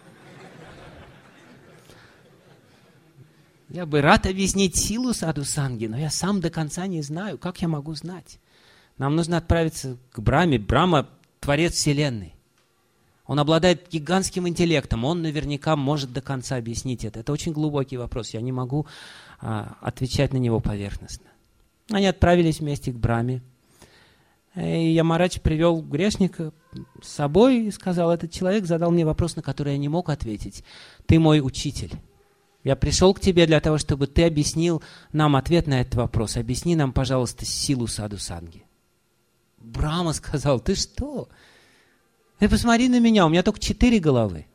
Я бы рад объяснить силу саду-санги, но я сам до конца не знаю. Как я могу знать? Нам нужно отправиться к Брахме. Брахма — творец Вселенной. Он обладает гигантским интеллектом. Он наверняка может до конца объяснить это. Это очень глубокий вопрос. Я не могу отвечать на него поверхностно. Они отправились вместе к Брахме. И Ямарадж привел грешника с собой и сказал: этот человек задал мне вопрос, на который я не мог ответить. Ты мой учитель. Я пришел к тебе для того, чтобы ты объяснил нам ответ на этот вопрос. Объясни нам, пожалуйста, силу саду-санги. Брахма сказал: ты что? Ты посмотри на меня, у меня только 4 головы.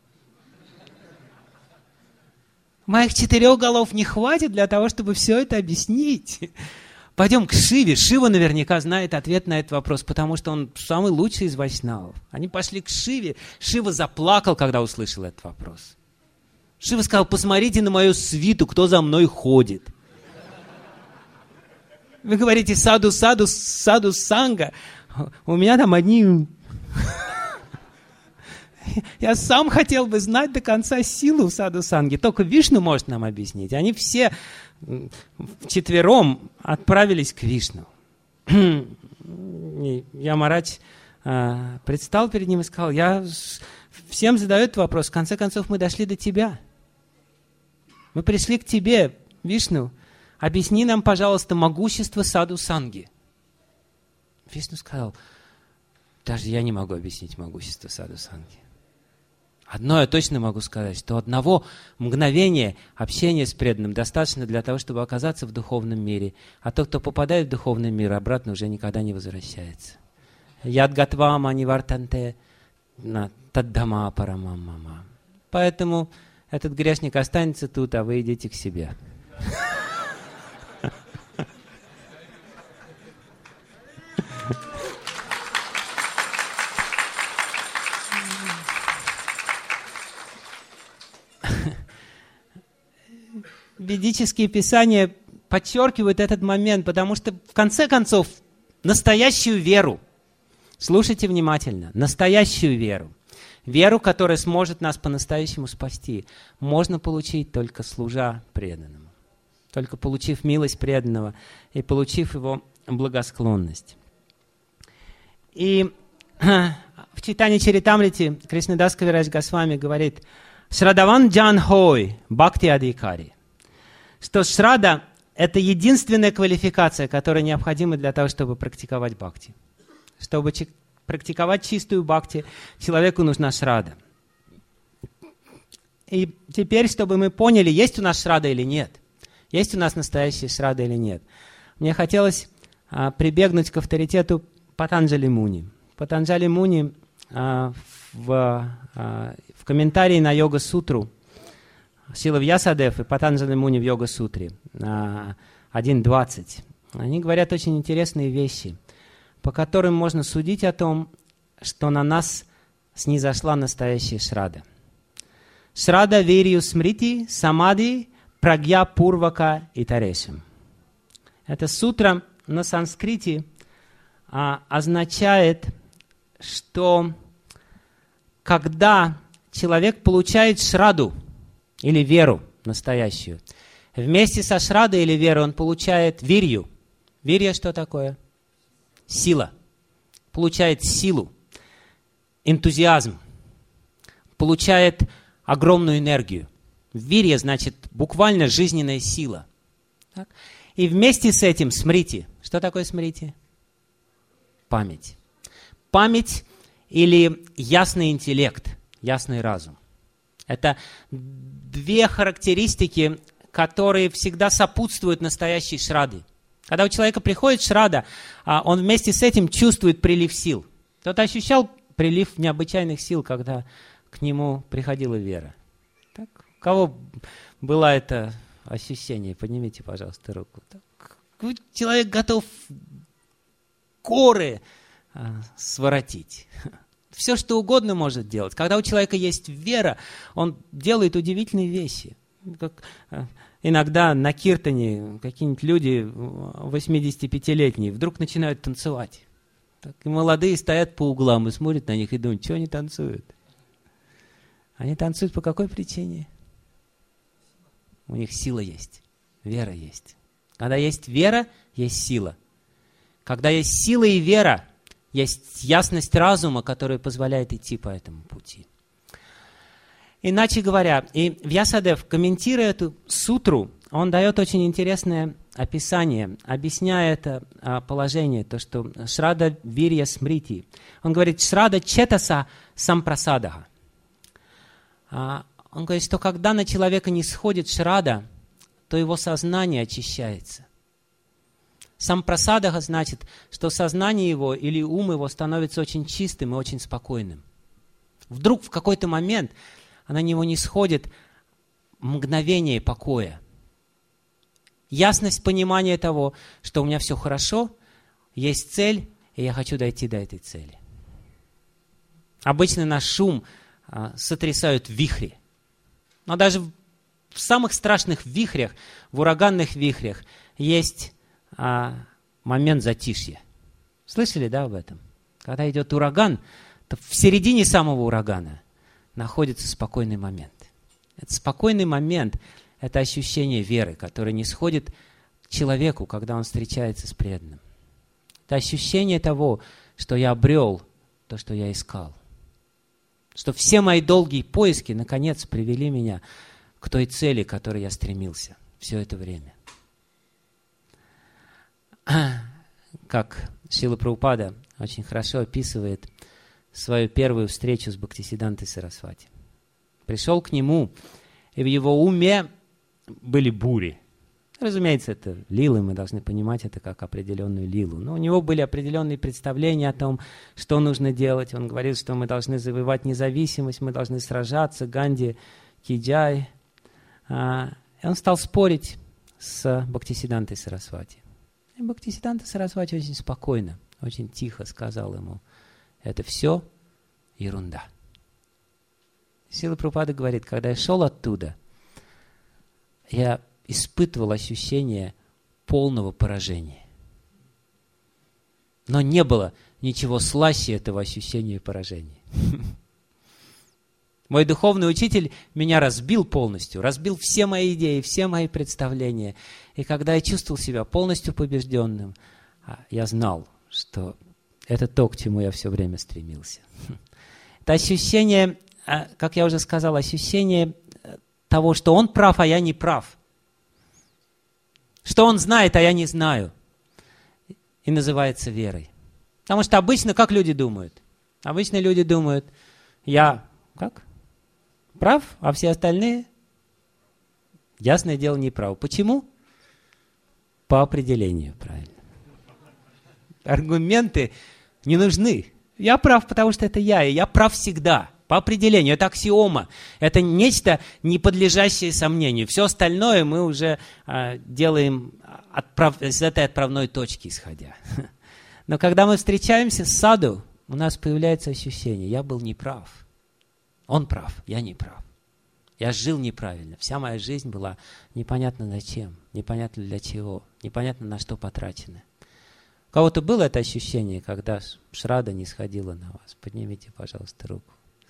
Моих 4 голов не хватит для того, чтобы все это объяснить. Пойдем к Шиве. Шива наверняка знает ответ на этот вопрос, потому что он самый лучший из вайшнавов. Они пошли к Шиве. Шива заплакал, когда услышал этот вопрос. Шива сказал: посмотрите на мою свиту, кто за мной ходит. Вы говорите: саду-санга. У меня там одни... Я сам хотел бы знать до конца силу саду-санги. Только Вишну может нам объяснить. Они все вчетвером отправились к Вишну. Ямарадж предстал перед ним и сказал: я всем задаю этот вопрос. В конце концов, мы дошли до тебя. Мы пришли к тебе, Вишну. Объясни нам, пожалуйста, могущество саду-санги. Вишну сказал: Даже я не могу объяснить могущество саду-санги. Одно я точно могу сказать, что одного мгновения общения с преданным достаточно для того, чтобы оказаться в духовном мире. А тот, кто попадает в духовный мир, обратно уже никогда не возвращается. Яд гатвам ани вартанте таддама парамаммама. Поэтому этот грешник останется тут, а вы идите к себе. Ведические писания подчеркивают этот момент, потому что, в конце концов, настоящую веру, слушайте внимательно, настоящую веру, веру, которая сможет нас по-настоящему спасти, можно получить только служа преданному, только получив милость преданного и получив его благосклонность. И в читании Чаритамрити Кришнадас Кавирадж Госвами говорит: «Шрадаван джан хой бхакти адикари», что шрада – это единственная квалификация, которая необходима для того, чтобы практиковать бхакти. Чтобы практиковать чистую бхакти, человеку нужна шрада. И теперь, чтобы мы поняли, есть у нас шрада или нет, есть у нас настоящая шрада или нет, мне хотелось прибегнуть к авторитету Патанджали Муни. Патанджали Муни в комментарии на Йога-сутру Шрила Вьясадев и Патанджали Муни в Йога-сутре 1.20. Они говорят очень интересные вещи, по которым можно судить о том, что на нас снизошла настоящая шрада. Шрада вирью смрити самади прагья пурвака итарешам. Эта сутра на санскрите означает, что когда человек получает шраду, или веру настоящую. Вместе со шрадой или верой он получает вирью. Вирья что такое? Сила. Получает силу, энтузиазм. Получает огромную энергию. Вирья значит буквально жизненная сила. Так? И вместе с этим смрити. Что такое смрити? Память. Память или ясный интеллект, ясный разум. Это две характеристики, которые всегда сопутствуют настоящей шраде. Когда у человека приходит шрада, он вместе с этим чувствует прилив сил. Кто-то ощущал прилив необычайных сил, когда к нему приходила вера. Так? У кого было это ощущение? Поднимите, пожалуйста, руку. Так? Человек готов горы своротить. Все, что угодно может делать. Когда у человека есть вера, он делает удивительные вещи. Как иногда на киртане какие-нибудь люди 85-летние вдруг начинают танцевать. Так, и молодые стоят по углам и смотрят на них и думают, что они танцуют. Они танцуют по какой причине? У них сила есть, вера есть. Когда есть вера, есть сила. Когда есть сила и вера, есть ясность разума, которая позволяет идти по этому пути. Иначе говоря, и Вьясадев, комментируя эту сутру, он дает очень интересное описание, объясняя это положение, то, что шрада вирья смрити. Он говорит, шрада четаса сампрасадаха. Он говорит, что когда на человека не сходит шрада, то его сознание очищается. Сампрасадаха значит, что сознание его или ум его становится очень чистым и очень спокойным. Вдруг в какой-то момент на него не сходит мгновение покоя. Ясность понимания того, что у меня все хорошо, есть цель, и я хочу дойти до этой цели. Обычно наш шум сотрясают вихри. Но даже в самых страшных вихрях, в ураганных вихрях, есть момент затишья. Слышали, да, об этом? Когда идет ураган, то в середине самого урагана находится спокойный момент. Этот спокойный момент – это ощущение веры, которое не сходит к человеку, когда он встречается с преданным. Это ощущение того, что я обрел то, что я искал. Что все мои долгие поиски, наконец, привели меня к той цели, к которой я стремился все это время. Как Шрила Прабхупада очень хорошо описывает свою первую встречу с Бхактисиддхантой Сарасвати. Пришел к нему, и в его уме были бури. Разумеется, это лилы, мы должны понимать это как определенную лилу. Но у него были определенные представления о том, что нужно делать. Он говорил, что мы должны завоевать независимость, мы должны сражаться, Ганди, Киджай. И он стал спорить с Бхактисиддхантой Сарасвати. И Бхактисиддханта Сарасвати очень спокойно, очень тихо сказал ему: это все ерунда. Шрила Прабхупада говорит, когда я шел оттуда, я испытывал ощущение полного поражения. Но не было ничего слаще этого ощущения поражения. Мой духовный учитель меня разбил полностью, разбил все мои идеи, все мои представления. И когда я чувствовал себя полностью побежденным, я знал, что это то, к чему я все время стремился. Это ощущение, как я уже сказал, ощущение того, что он прав, а я не прав. Что он знает, а я не знаю. И называется верой. Потому что обычно, как люди думают? Обычно люди думают, я как? Прав, а все остальные, ясное дело, не прав. Почему? По определению, правильно. Аргументы не нужны. Я прав, потому что это я, и я прав всегда. По определению. Это аксиома. Это нечто, не подлежащее сомнению. Все остальное мы уже делаем с этой отправной точки исходя. Но когда мы встречаемся с саду, у нас появляется ощущение: я был неправ. Он прав, я не прав. Я жил неправильно. Вся моя жизнь была непонятно зачем, непонятно для чего, непонятно на что потрачена. У кого-то было это ощущение, когда Шрада не сходила на вас? Поднимите, пожалуйста, руку.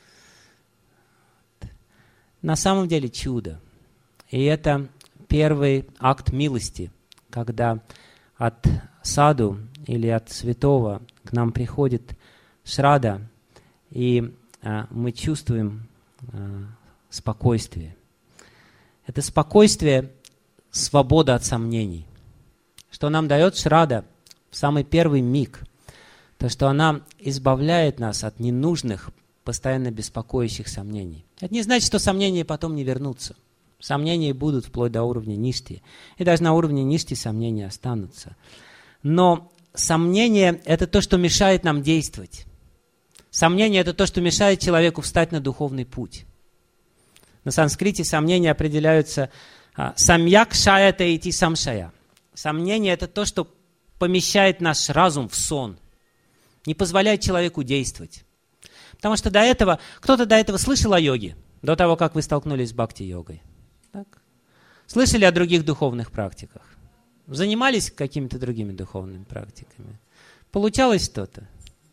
На самом деле чудо. И это первый акт милости, когда от саду или от святого к нам приходит Шрада, и мы чувствуем спокойствие. Это спокойствие, свобода от сомнений. Что нам дает Шрада в самый первый миг? То, что она избавляет нас от ненужных, постоянно беспокоящих сомнений. Это не значит, что сомнения потом не вернутся. Сомнения будут вплоть до уровня ништи. И даже на уровне ништи сомнения останутся. Но сомнение – это то, что мешает нам действовать. Сомнение – это то, что мешает человеку встать на духовный путь. На санскрите сомнения определяются самьяк шаята ити самшая. Сомнение – это то, что помещает наш разум в сон, не позволяет человеку действовать. Потому что кто-то до этого слышал о йоге, до того, как вы столкнулись с бхакти-йогой. Так? Слышали о других духовных практиках? Занимались какими-то другими духовными практиками? Получалось что-то?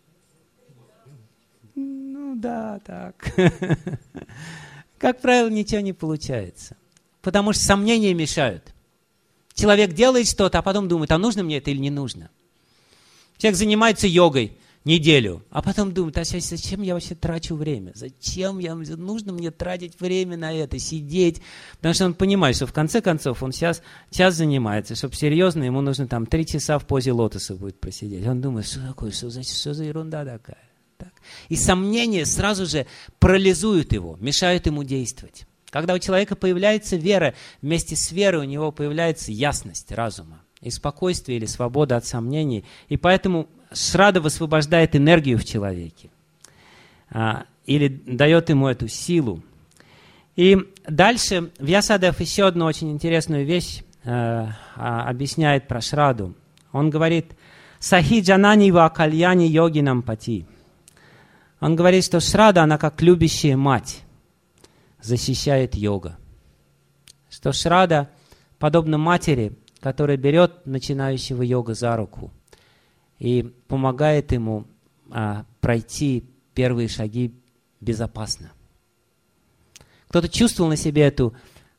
Ну да, так. Как правило, ничего не получается. Потому что сомнения мешают. Человек делает что-то, а потом думает, а нужно мне это или не нужно? Человек занимается йогой неделю, а потом думает, а зачем я вообще трачу время? Нужно мне тратить время на это, сидеть? Потому что он понимает, что в конце концов он сейчас час занимается, чтобы серьезно, ему нужно 3 часа в позе лотоса будет просидеть. Он думает, что такое, что за ерунда такая? Так. И сомнения сразу же парализуют его, мешают ему действовать. Когда у человека появляется вера, вместе с верой у него появляется ясность разума, и спокойствие или свобода от сомнений. И поэтому Шрада высвобождает энергию в человеке или дает ему эту силу. И дальше Вьясадев еще одну очень интересную вещь объясняет про Шраду. Он говорит: «Сахи джанани ва кальяни йогинам пати». Он говорит, что Шрада, она как любящая мать, защищает йога. Что Шрада подобно матери, которая берет начинающего йога за руку и помогает ему пройти первые шаги безопасно. Кто-то чувствовал на себе эту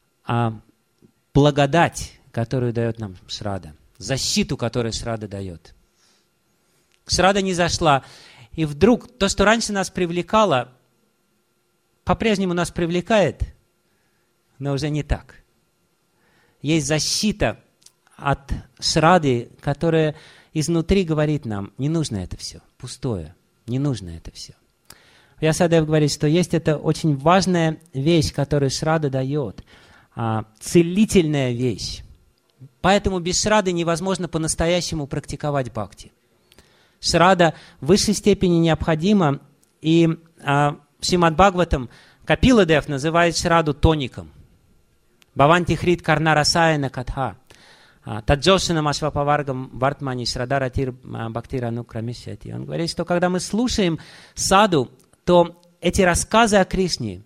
благодать, которую дает нам Шрада, защиту, которую Шрада дает. Шрада не зашла, и вдруг то, что раньше нас привлекало, по-прежнему нас привлекает, но уже не так. Есть защита от Шрады, которая изнутри говорит нам, не нужно это все, пустое, не нужно это все. Вьясадев говорит, что есть это очень важная вещь, которую Шрада дает, целительная вещь. Поэтому без Шрады невозможно по-настоящему практиковать бхакти. Шрада в высшей степени необходима, и Шримад Бхагаватам Капиладев называет Шраду тоником. Бхаванти хрит карна расаяна катха. Таджошинам ашвапаваргам вартмани шрадаратир бхактирану крамишяти. Он говорит, что когда мы слушаем саду, то эти рассказы о Кришне,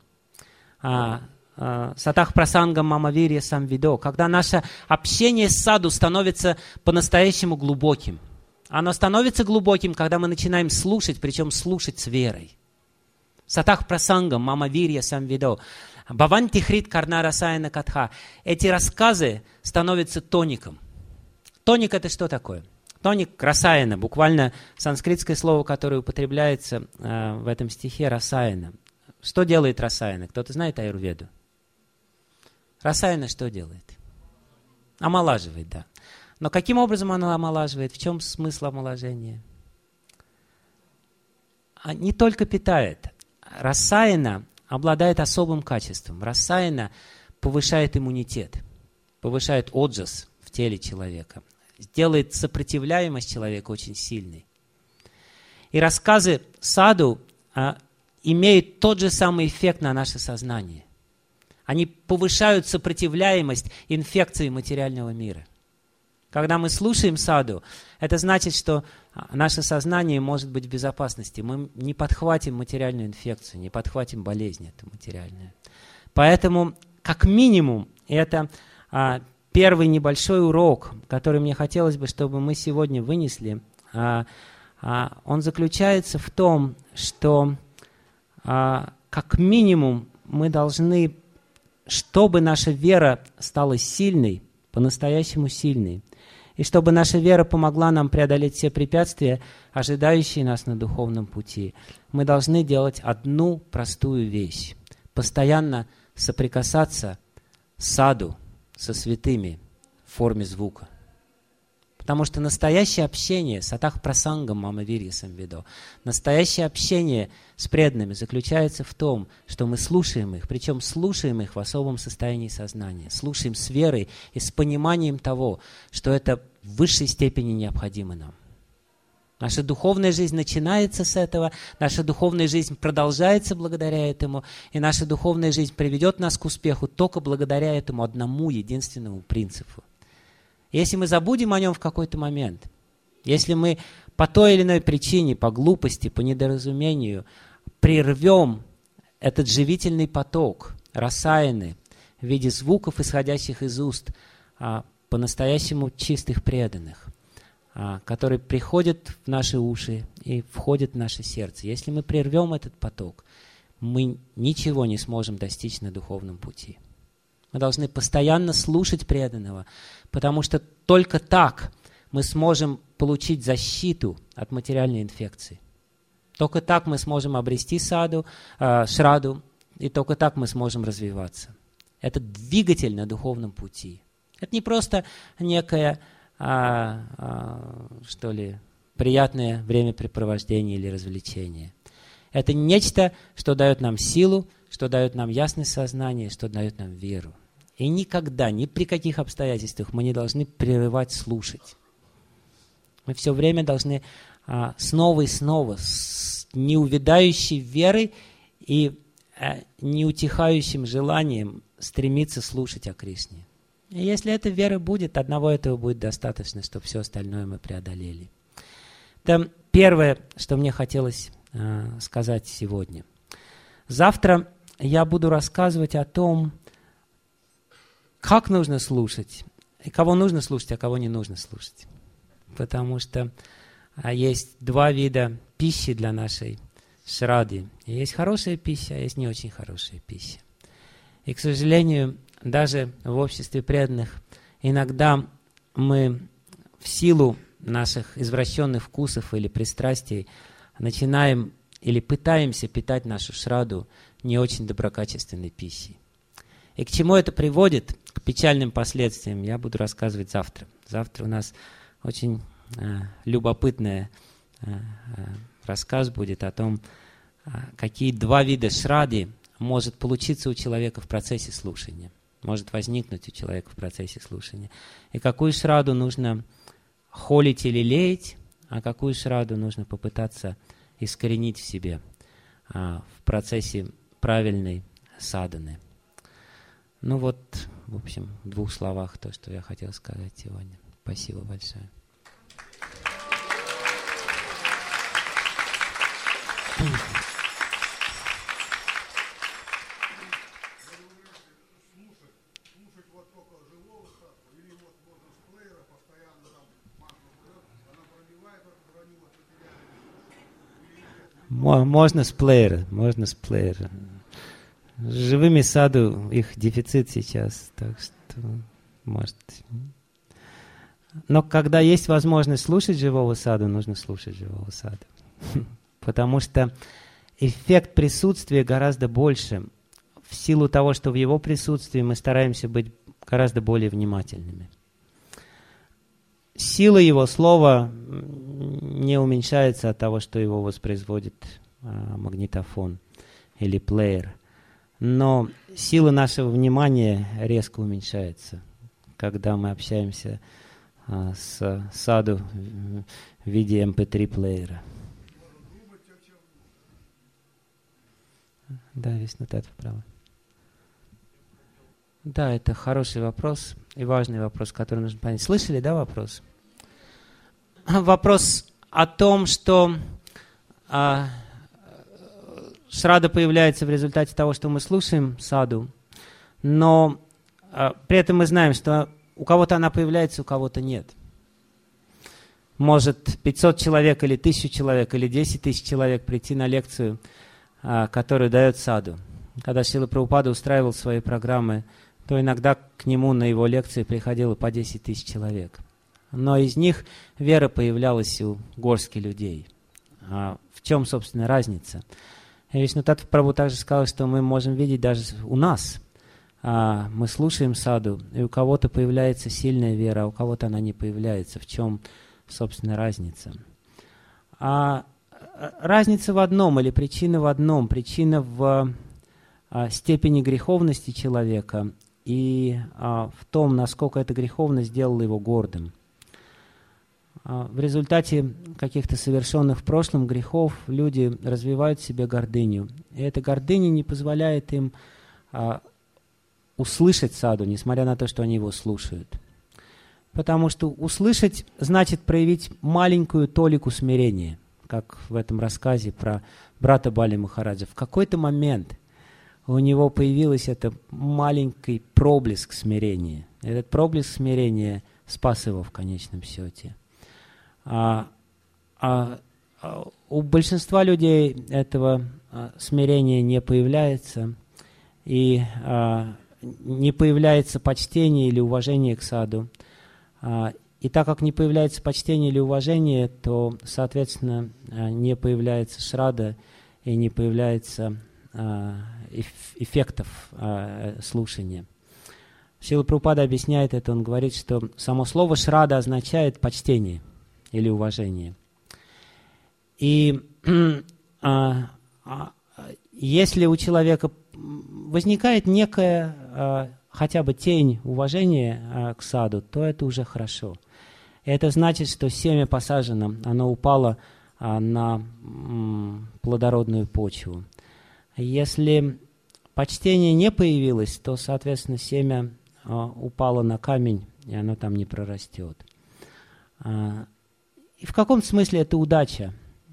сатах прасангам мамавирья самвидо, когда наше общение с саду становится по-настоящему глубоким. Оно становится глубоким, когда мы начинаем слушать, причем слушать с верой. Сатах прасангам мамавирья самвидо. Бхаванти хрит карна расаяна катха. Эти рассказы становятся тоником. Тоник — это что такое? Тоник расаяна, буквально санскритское слово, которое употребляется в этом стихе, расаяна. Что делает расаяна? Кто-то знает аюрведу? Расаяна что делает? Омолаживает, да. Но каким образом она омолаживает? В чем смысл омоложения? Не только питает. Расаяна обладает особым качеством. Расаяна повышает иммунитет, повышает оджас в теле человека, делает сопротивляемость человека очень сильной. И рассказы саду имеют тот же самый эффект на наше сознание. Они повышают сопротивляемость инфекции материального мира. Когда мы слушаем саду, это значит, что наше сознание может быть в безопасности. Мы не подхватим материальную инфекцию, не подхватим болезнь эту материальную. Поэтому, как минимум, это первый небольшой урок, который мне хотелось бы, чтобы мы сегодня вынесли. Он заключается в том, что как минимум мы должны, чтобы наша вера стала сильной, по-настоящему сильной, и чтобы наша вера помогла нам преодолеть все препятствия, ожидающие нас на духовном пути, мы должны делать одну простую вещь. Постоянно соприкасаться с саду, со святыми в форме звука. Потому что настоящее общение, сатах прасангам мамавирья самвидо, настоящее общение с преданными заключается в том, что мы слушаем их, причем слушаем их в особом состоянии сознания, слушаем с верой и с пониманием того, что это в высшей степени необходимо нам. Наша духовная жизнь начинается с этого, наша духовная жизнь продолжается благодаря этому, и наша духовная жизнь приведет нас к успеху только благодаря этому одному единственному принципу. Если мы забудем о нем в какой-то момент, если мы по той или иной причине, по глупости, по недоразумению прервем этот живительный поток расаяны в виде звуков, исходящих из уст по-настоящему чистых преданных, которые приходят в наши уши и входят в наше сердце. Если мы прервем этот поток, мы ничего не сможем достичь на духовном пути. Мы должны постоянно слушать преданного, потому что только так мы сможем получить защиту от материальной инфекции. Только так мы сможем обрести шраду, и только так мы сможем развиваться. Это двигатель на духовном пути. Это не просто некое, приятное времяпрепровождение или развлечение. Это нечто, что дает нам силу, что дает нам ясность сознания, что дает нам веру. И никогда, ни при каких обстоятельствах мы не должны прерывать слушать. Мы все время должны снова и снова с неувядающей верой и неутихающим желанием стремиться слушать о Кришне. И если эта вера будет, одного этого будет достаточно, чтобы все остальное мы преодолели. Это первое, что мне хотелось сказать сегодня. Завтра я буду рассказывать о том, как нужно слушать, и кого нужно слушать, а кого не нужно слушать. Потому что есть два вида пищи для нашей шрады. Есть хорошая пища, а есть не очень хорошая пища. И, к сожалению, даже в обществе преданных иногда мы в силу наших извращенных вкусов или пристрастий начинаем или пытаемся питать нашу шраду не очень доброкачественной пищей. И к чему это приводит, к печальным последствиям, я буду рассказывать завтра. Завтра у нас очень любопытный рассказ будет о том, какие два вида шрады может получиться у человека в процессе слушания, может возникнуть у человека в процессе слушания. И какую шраду нужно холить или леять, а какую шраду нужно попытаться искоренить в себе в процессе правильной садханы. Ну вот, в общем, в двух словах то, что я хотел сказать сегодня. Спасибо большое. Можно с плеера, можно с плеера. С живыми саду их дефицит сейчас, так что может. Но когда есть возможность слушать живого саду, нужно слушать живого саду. Потому что эффект присутствия гораздо больше. В силу того, что в его присутствии мы стараемся быть гораздо более внимательными. Сила его слова не уменьшается от того, что его воспроизводит магнитофон или плеер. Но сила нашего внимания резко уменьшается, когда мы общаемся с саду в виде MP3-плеера. Да, Вишнутат вправо. Да, это хороший вопрос и важный вопрос, который нужно понять. Слышали, да, вопрос? Вопрос о том, что шрада появляется в результате того, что мы слушаем саду, но при этом мы знаем, что у кого-то она появляется, у кого-то нет. Может 500 человек или 1000 человек или 10 тысяч человек прийти на лекцию, которую дает саду. Когда Шрила Прабхупада устраивал свои программы, то иногда к нему на его лекции приходило по 10 тысяч человек. Но из них вера появлялась у горстки людей. В чем, собственно, разница? Вишнутат Прабху также сказал, что мы можем видеть даже у нас. Мы слушаем саду, и у кого-то появляется сильная вера, а у кого-то она не появляется. В чем, собственно, разница? Разница в одном, или причина в одном. Причина в степени греховности человека и в том, насколько эта греховность сделала его гордым. В результате каких-то совершенных в прошлом грехов люди развивают в себе гордыню. И эта гордыня не позволяет им услышать саду, несмотря на то, что они его слушают. Потому что услышать значит проявить маленькую толику смирения, как в этом рассказе про брата Бали Махараджа. В какой-то момент у него появился этот маленький проблеск смирения. Этот проблеск смирения спас его в конечном счете. У большинства людей этого смирения не появляется, и не появляется почтение или уважение к саду. И так как не появляется почтение или уважение, то, соответственно, не появляется шрада и не появляется эффектов слушания. Шрила Прабхупада объясняет это, он говорит, что само слово шрада означает почтение или уважение. И если у человека возникает некая хотя бы тень уважения к саду, то это уже хорошо. Это значит, что семя посажено, оно упало на плодородную почву. Если почтение не появилось, то, соответственно, семя упало на камень, и оно там не прорастет. И в каком-то смысле это удача.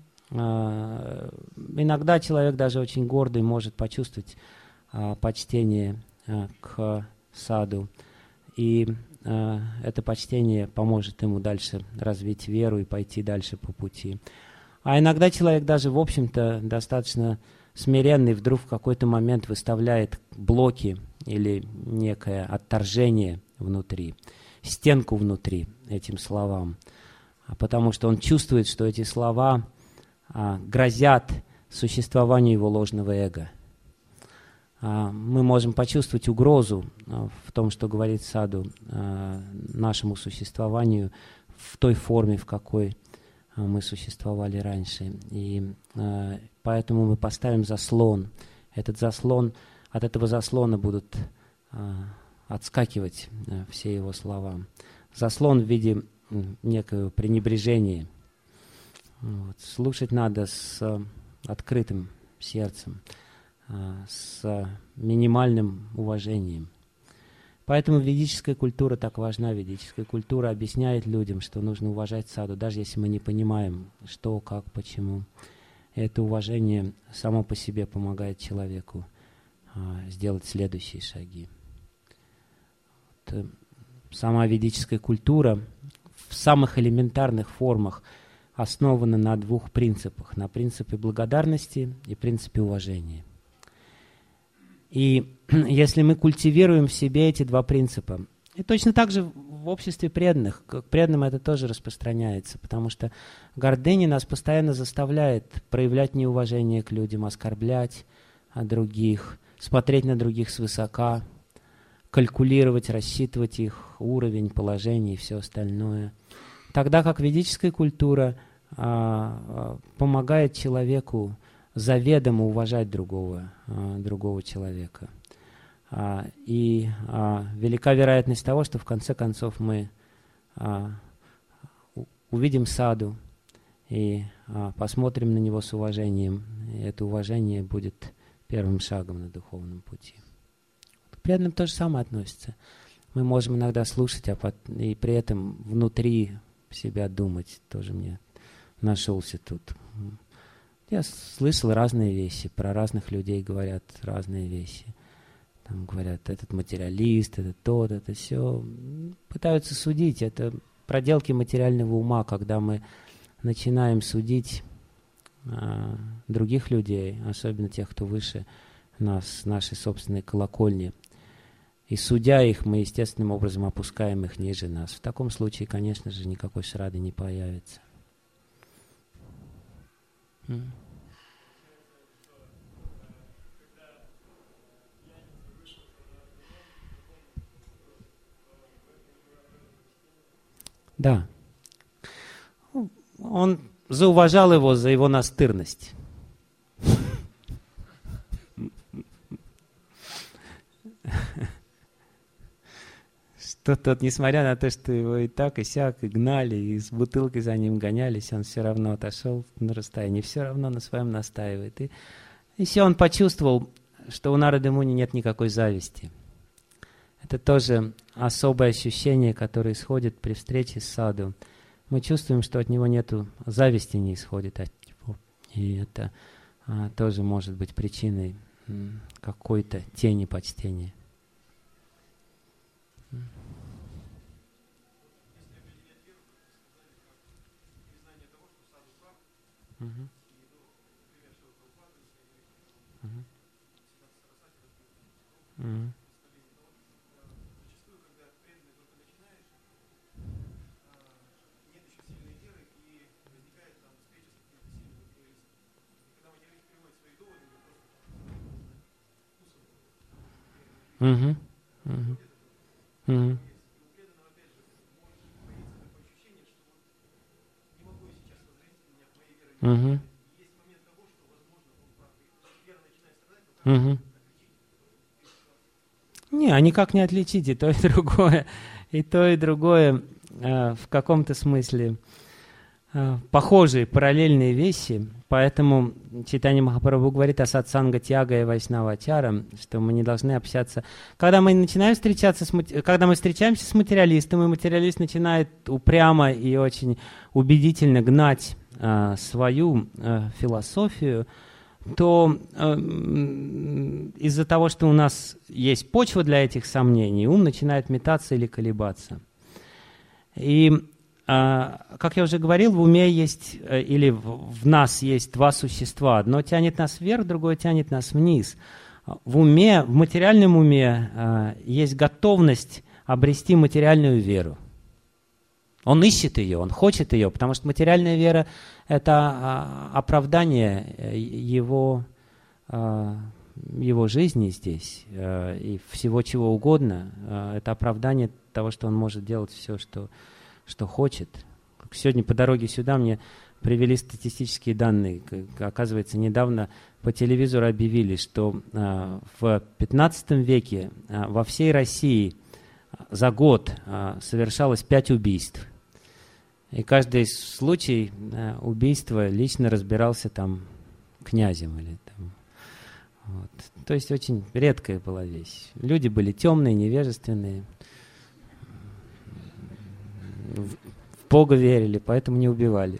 Иногда человек, даже очень гордый, может почувствовать почтение к саду, и это почтение поможет ему дальше развить веру и пойти дальше по пути. А иногда человек даже, в общем-то, достаточно смиренный, вдруг в какой-то момент выставляет блоки или некое отторжение внутри, стенку внутри этим словам, потому что он чувствует, что эти слова грозят существованию его ложного эго. Мы можем почувствовать угрозу в том, что говорит саду, нашему существованию в той форме, в какой мы существовали раньше. И поэтому мы поставим заслон. Этот заслон, от этого заслона будут отскакивать все его слова. Заслон в виде некого пренебрежения. Вот. Слушать надо с открытым сердцем, с минимальным уважением. Поэтому ведическая культура так важна. Ведическая культура объясняет людям, что нужно уважать саду, даже если мы не понимаем, что, как, почему. Это уважение само по себе помогает человеку сделать следующие шаги. Вот. Сама ведическая культура в самых элементарных формах основана на двух принципах. На принципе благодарности и принципе уважения. И если мы культивируем в себе эти два принципа, и точно так же в обществе преданных, к преданным это тоже распространяется, потому что гордыня нас постоянно заставляет проявлять неуважение к людям, оскорблять других, смотреть на других свысока, калькулировать, рассчитывать их уровень, положение и все остальное. Тогда как ведическая культура помогает человеку заведомо уважать другого человека. И велика вероятность того, что в конце концов мы увидим саду и посмотрим на него с уважением. И это уважение будет первым шагом на духовном пути. К преданным то же самое относится. Мы можем иногда слушать, и при этом внутри себя думать. Тоже мне нашелся тут. Я слышал разные вещи, про разных людей говорят разные вещи. Там говорят, этот материалист, это тот, это все. Пытаются судить. Это проделки материального ума, когда мы начинаем судить других людей, особенно тех, кто выше нас, нашей собственной колокольни. И судя их, мы естественным образом опускаем их ниже нас. В таком случае, конечно же, никакой шрады не появится. Да. Он зауважал его за его настырность. Что тот, несмотря на то, что его и так, и сяк, и гнали, и с бутылкой за ним гонялись, он все равно отошел на расстояние, все равно на своем настаивает. И если он почувствовал, что у Нарады Муни нет никакой зависти, это тоже особое ощущение, которое исходит при встрече с саду. Мы чувствуем, что от него нету зависти, не исходит от него. И это тоже может быть причиной какой-то тени почтения. Не, а никак не отличить и то, и другое. И то, и другое в каком-то смысле похожие, параллельные вещи. Поэтому Чайтанья Махапрабху говорит о сатсанга тяга и вайшнавачара, что мы не должны общаться. Когда мы начинаем встречаться когда мы встречаемся с материалистом, и материалист начинает упрямо и очень убедительно гнать свою философию, то из-за того, что у нас есть почва для этих сомнений, ум начинает метаться или колебаться. И, как я уже говорил, в уме есть, или в нас есть два существа. Одно тянет нас вверх, другое тянет нас вниз. В уме, в материальном уме есть готовность обрести материальную веру. Он ищет ее, он хочет ее, потому что материальная вера – это оправдание его жизни здесь и всего чего угодно. Это оправдание того, что он может делать все, что хочет. сегодня по дороге сюда мне привели статистические данные. Оказывается, недавно по телевизору объявили, что в 15 веке во всей России за год совершалось 5 убийств. И каждый случай убийства лично разбирался там князем. Или там, вот. То есть очень редкая была вещь. Люди были темные, невежественные, в Бога верили, поэтому не убивали.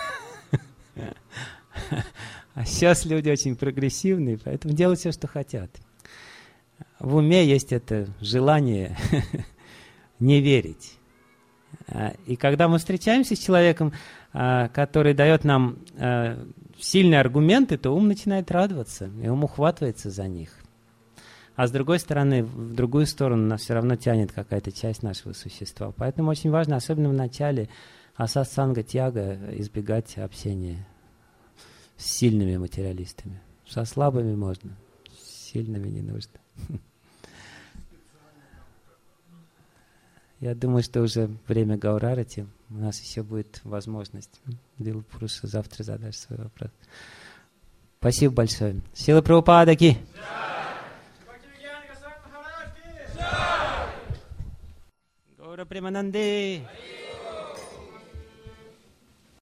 А сейчас люди очень прогрессивные, поэтому делают все, что хотят. В уме есть это желание не верить. И когда мы встречаемся с человеком, который дает нам сильные аргументы, то ум начинает радоваться, и ум ухватывается за них. А с другой стороны, в другую сторону нас все равно тянет какая-то часть нашего существа. Поэтому очень важно, особенно в начале асасанга тяга, избегать общения с сильными материалистами. Со слабыми можно, с сильными не нужно. Я думаю, что уже время Гаурарати. У нас еще будет возможность. Дилу Пуруша, завтра задашь свой вопрос. Спасибо большое. Шрила Прабхупада ки. Гаура Премананде.